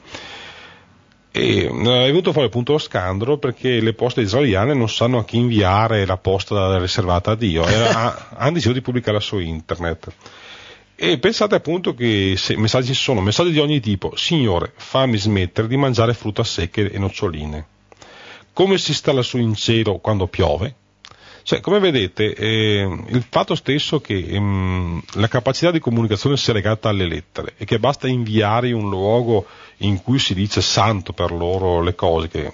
E è venuto fuori appunto lo scandalo perché le poste israeliane non sanno a chi inviare la posta riservata a Dio e ha, hanno deciso di pubblicarla su internet. E pensate appunto che se messaggi sono messaggi di ogni tipo: Signore, fammi smettere di mangiare frutta secche e noccioline. Come si sta lassù in cielo quando piove? Cioè, come vedete, eh, il fatto stesso che ehm, la capacità di comunicazione sia legata alle lettere e che basta inviare in un luogo in cui si dice santo per loro le cose, che,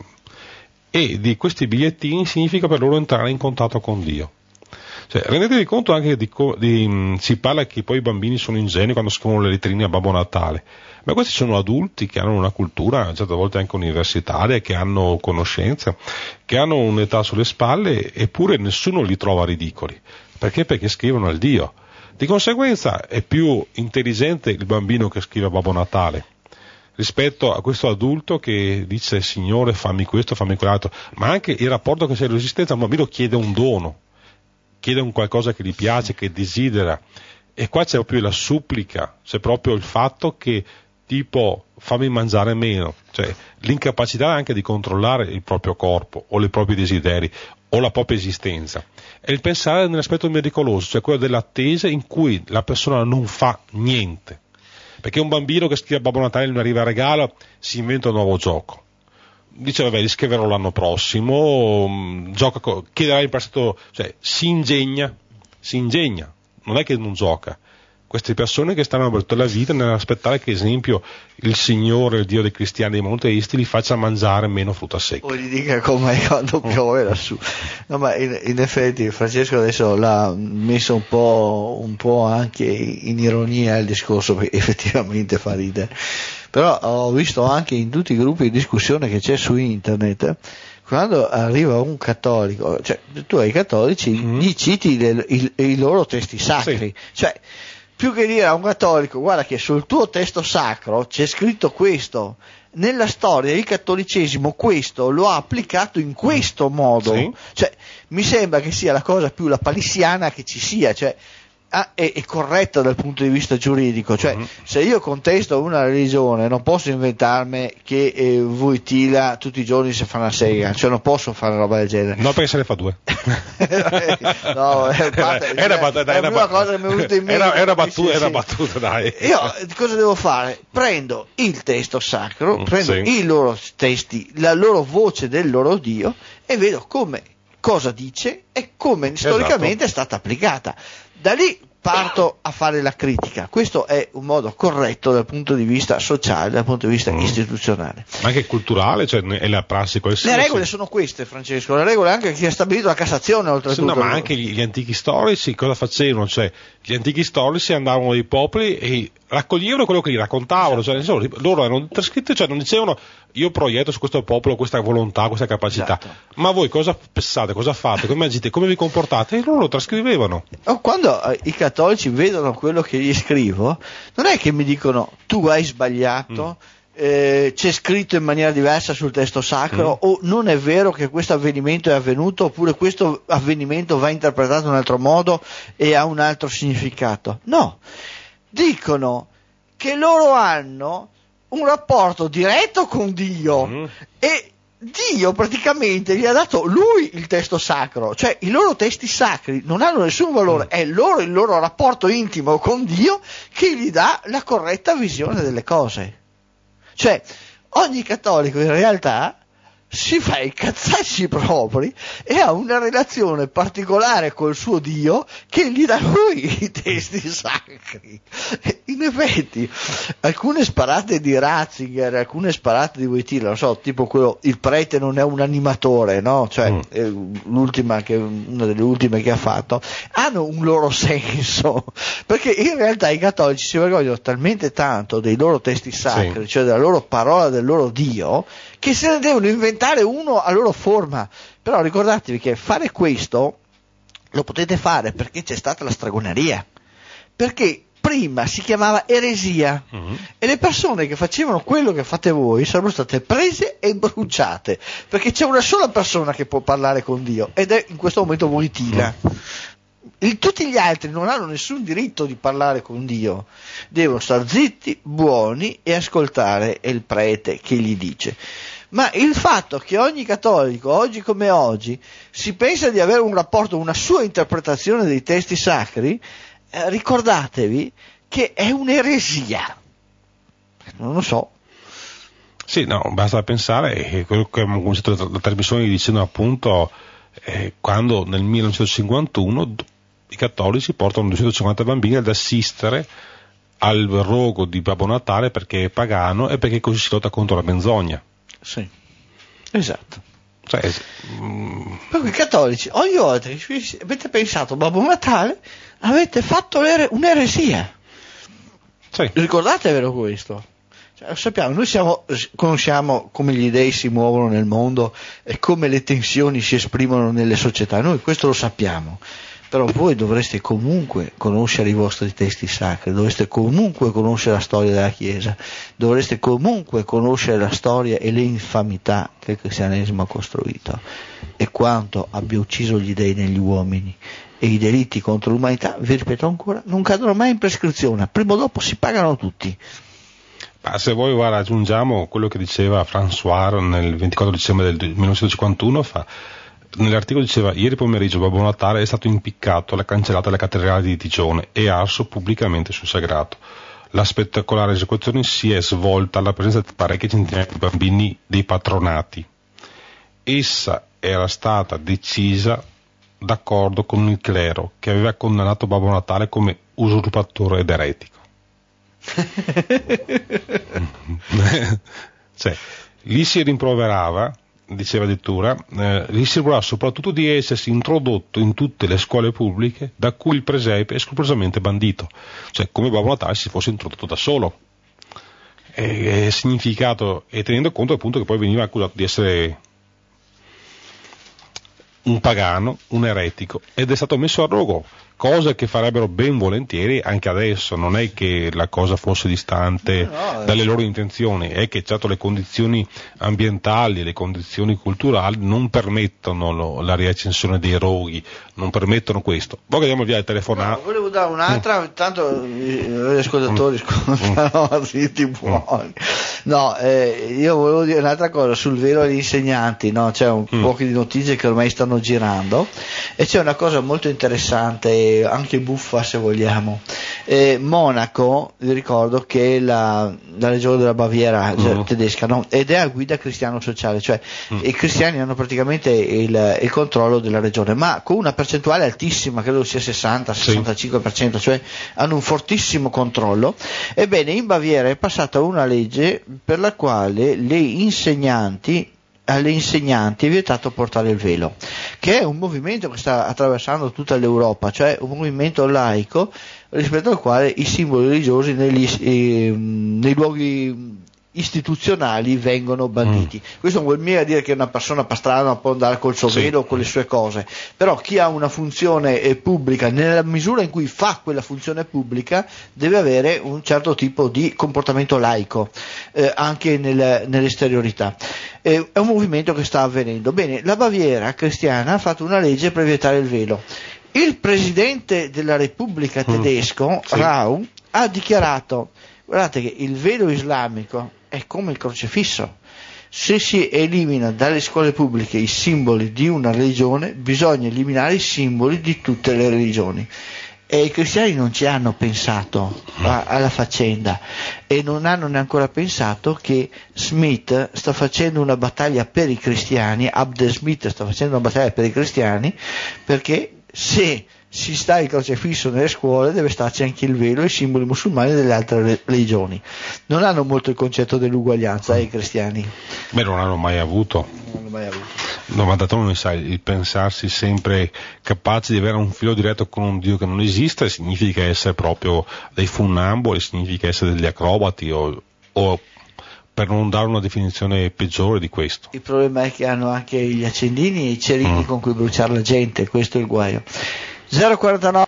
e di questi bigliettini significa per loro entrare in contatto con Dio. Cioè, rendetevi conto anche di, di mh, si parla che poi i bambini sono ingenui quando scrivono le letterine a Babbo Natale, ma questi sono adulti che hanno una cultura, certe volte anche universitaria, che hanno conoscenza, che hanno un'età sulle spalle, eppure nessuno li trova ridicoli. Perché? Perché scrivono al Dio. Di conseguenza è più intelligente il bambino che scrive a Babbo Natale rispetto a questo adulto che dice Signore fammi questo, fammi quell'altro, ma anche il rapporto che c'è nell'esistenza. Un bambino chiede un dono, chiede un qualcosa che gli piace, che desidera, e qua c'è proprio la supplica, c'è proprio il fatto che tipo fammi mangiare meno, cioè l'incapacità anche di controllare il proprio corpo o i propri desideri o la propria esistenza, e il pensare nell'aspetto miracoloso, cioè quello dell'attesa in cui la persona non fa niente, perché un bambino che scrive a Babbo Natale non arriva a regalo si inventa un nuovo gioco, dice vabbè li scriverò l'anno prossimo, gioca, chiederà in prestito, cioè si ingegna, si ingegna, non è che non gioca. Queste persone che stanno per tutta la vita nell'aspettare che, esempio, il Signore, il Dio dei cristiani e dei monoteisti, li faccia mangiare meno frutta secca. O gli dica come quando piove lassù. No, ma in, in effetti Francesco adesso l'ha messo un po', un po' anche in ironia il discorso, perché effettivamente fa ridere. Però ho visto anche in tutti i gruppi di discussione che c'è su internet, quando arriva un cattolico, cioè tu ai cattolici mm-hmm. gli citi le, i, i loro testi sacri, sì. Cioè più che dire a un cattolico guarda che sul tuo testo sacro c'è scritto questo, nella storia il cattolicesimo questo lo ha applicato in questo modo, sì. Cioè mi sembra che sia la cosa più lapalissiana che ci sia, cioè Ah, è, è corretta dal punto di vista giuridico, cioè mm-hmm. se io contesto una religione non posso inventarmi che eh, Wojtyla tutti i giorni si fa una sega, cioè non posso fare una roba del genere. No, perché se ne fa due. No, è, parte, era, era, battuta, è la prima cosa che mi è venuta in mente. Era, era battuta, sì, era sì. battuta, dai. Io cosa devo fare? Prendo il testo sacro, prendo sì. i loro testi, la loro voce del loro Dio e vedo come, cosa dice e come esatto. storicamente è stata applicata. Da lì parto a fare la critica. Questo è un modo corretto dal punto di vista sociale, dal punto di vista mm. istituzionale. Ma anche culturale, cioè è la prassi qualsiasi. Le regole sono queste, Francesco, le regole anche che ha stabilito la Cassazione oltretutto. Sì, no, ma anche gli, gli antichi storici cosa facevano? Cioè, gli antichi storici andavano ai popoli e raccoglievano quello che gli raccontavano, cioè, insomma, loro erano trascritti, cioè non dicevano io proietto su questo popolo questa volontà, questa capacità, esatto. Ma voi cosa pensate, cosa fate, come agite, come vi comportate? E loro lo trascrivevano. Quando eh, i cattolici vedono quello che gli scrivo, non è che mi dicono tu hai sbagliato, mm. eh, c'è scritto in maniera diversa sul testo sacro, mm. o non è vero che questo avvenimento è avvenuto, oppure questo avvenimento va interpretato in un altro modo e ha un altro significato. No, dicono che loro hanno un rapporto diretto con Dio mm. e Dio praticamente gli ha dato lui il testo sacro, cioè i loro testi sacri non hanno nessun valore, mm. è loro il loro rapporto intimo con Dio che gli dà la corretta visione delle cose. Cioè ogni cattolico in realtà si fa i cazzacci propri e ha una relazione particolare col suo Dio che gli dà lui i testi sacri. In effetti alcune sparate di Ratzinger, alcune sparate di Wojtyla, non so, tipo quello il prete non è un animatore, no? Cioè mm. eh, l'ultima che, una delle ultime che ha fatto, hanno un loro senso, perché in realtà i cattolici si vergognano talmente tanto dei loro testi sacri, sì. cioè della loro parola, del loro Dio, che se ne devono inventare uno a loro forma. Però ricordatevi che fare questo lo potete fare perché c'è stata la stregoneria, perché prima si chiamava eresia mm-hmm. e le persone che facevano quello che fate voi sarebbero state prese e bruciate, perché c'è una sola persona che può parlare con Dio ed è in questo momento Wojtyla. Mm. Il, tutti gli altri non hanno nessun diritto di parlare con Dio, devono star zitti, buoni e ascoltare il prete che gli dice. Ma il fatto che ogni cattolico, oggi come oggi, si pensa di avere un rapporto, una sua interpretazione dei testi sacri, eh, ricordatevi che è un'eresia. Non lo so. Sì, no, basta pensare che quello che abbiamo cominciato la, la trasmissione dicendo appunto eh, quando nel millenovecentocinquantuno i cattolici portano duecentocinquanta bambini ad assistere al rogo di Babbo Natale perché è pagano e perché così si lotta contro la menzogna. Sì, esatto. Cioè, mm... Proprio i cattolici, ogni volta che avete pensato a Babbo Natale, avete fatto un'eresia. Sì. Ricordatevelo questo. Cioè, lo sappiamo, noi siamo, conosciamo come gli dei si muovono nel mondo e come le tensioni si esprimono nelle società, noi questo lo sappiamo. Però voi dovreste comunque conoscere i vostri testi sacri, dovreste comunque conoscere la storia della Chiesa, dovreste comunque conoscere la storia e le infamità che il cristianesimo ha costruito e quanto abbia ucciso gli dei negli uomini e i delitti contro l'umanità, vi ripeto ancora, non cadono mai in prescrizione, prima o dopo si pagano tutti. Ma se voi guarda, aggiungiamo quello che diceva François nel ventiquattro dicembre del millenovecentocinquantuno, fa nell'articolo diceva: ieri pomeriggio Babbo Natale è stato impiccato alla cancellata della cattedrale di Digione e arso pubblicamente sul sagrato. La spettacolare esecuzione si è svolta alla presenza di parecchie centinaia di bambini dei patronati. Essa era stata decisa d'accordo con il clero, che aveva condannato Babbo Natale come usurpatore ed eretico. Cioè, lì si rimproverava, diceva addirittura, eh, gli si rimproverava soprattutto di essersi introdotto in tutte le scuole pubbliche da cui il presepe è scrupolosamente bandito, cioè come Babbo Natale si fosse introdotto da solo. E, e significato, e tenendo conto appunto che poi veniva accusato di essere un pagano, un eretico, ed è stato messo a rogo, cosa che farebbero ben volentieri anche adesso. Non è che la cosa fosse distante no, no, dalle loro intenzioni, è che certo le condizioni ambientali, le condizioni culturali non permettono lo, la riaccensione dei roghi, non permettono questo. Poi andiamo via il telefonato. No, volevo dare un'altra, mm. tanto gli ascoltatori mm. ascoltano zitti buoni. No, eh, io volevo dire un'altra cosa sul velo agli insegnanti, no? C'è un mm. poche di notizie che ormai stanno girando e c'è una cosa molto interessante, anche buffa se vogliamo. Eh, Monaco, vi ricordo che è la, la regione della Baviera mm. tedesca, no? Ed è a guida cristiano-sociale, cioè mm. i cristiani hanno praticamente il, il controllo della regione, ma con una percentuale altissima, credo sia sessanta sessantacinque per cento, sì. Cioè hanno un fortissimo controllo. Ebbene, in Baviera è passata una legge per la quale le insegnanti alle insegnanti è vietato portare il velo, che è un movimento che sta attraversando tutta l'Europa, cioè un movimento laico rispetto al quale i simboli religiosi negli, eh, nei luoghi istituzionali vengono banditi. Mm. Questo non vuol mica dire che una persona pastrana può andare col suo velo o con le sue cose, però chi ha una funzione eh, pubblica, nella misura in cui fa quella funzione pubblica, deve avere un certo tipo di comportamento laico, eh, anche nel, nell'esteriorità. Eh, è un movimento che sta avvenendo. Bene, la Baviera cristiana ha fatto una legge per vietare il velo. Il presidente della Repubblica tedesco, mm. sì. Rau, ha dichiarato: guardate che il velo islamico è come il crocifisso, se si elimina dalle scuole pubbliche i simboli di una religione bisogna eliminare i simboli di tutte le religioni. E i cristiani non ci hanno pensato a, alla faccenda e non hanno neanche ancora pensato che Smith sta facendo una battaglia per i cristiani, Abdel Smith sta facendo una battaglia per i cristiani, perché se si sta il crocifisso nelle scuole deve starci anche il velo e i simboli musulmani delle altre religioni. Non hanno molto il concetto dell'uguaglianza eh, i cristiani. Beh, non hanno mai avuto. Non hanno mai avuto. No, ma d'altronde sai, il pensarsi sempre capaci di avere un filo diretto con un Dio che non esiste significa essere proprio dei funnamboli, significa essere degli acrobati o, o per non dare una definizione peggiore di questo. Il problema è che hanno anche gli accendini e i cerini mm. con cui bruciare la gente, questo è il guaio. zero quarantanove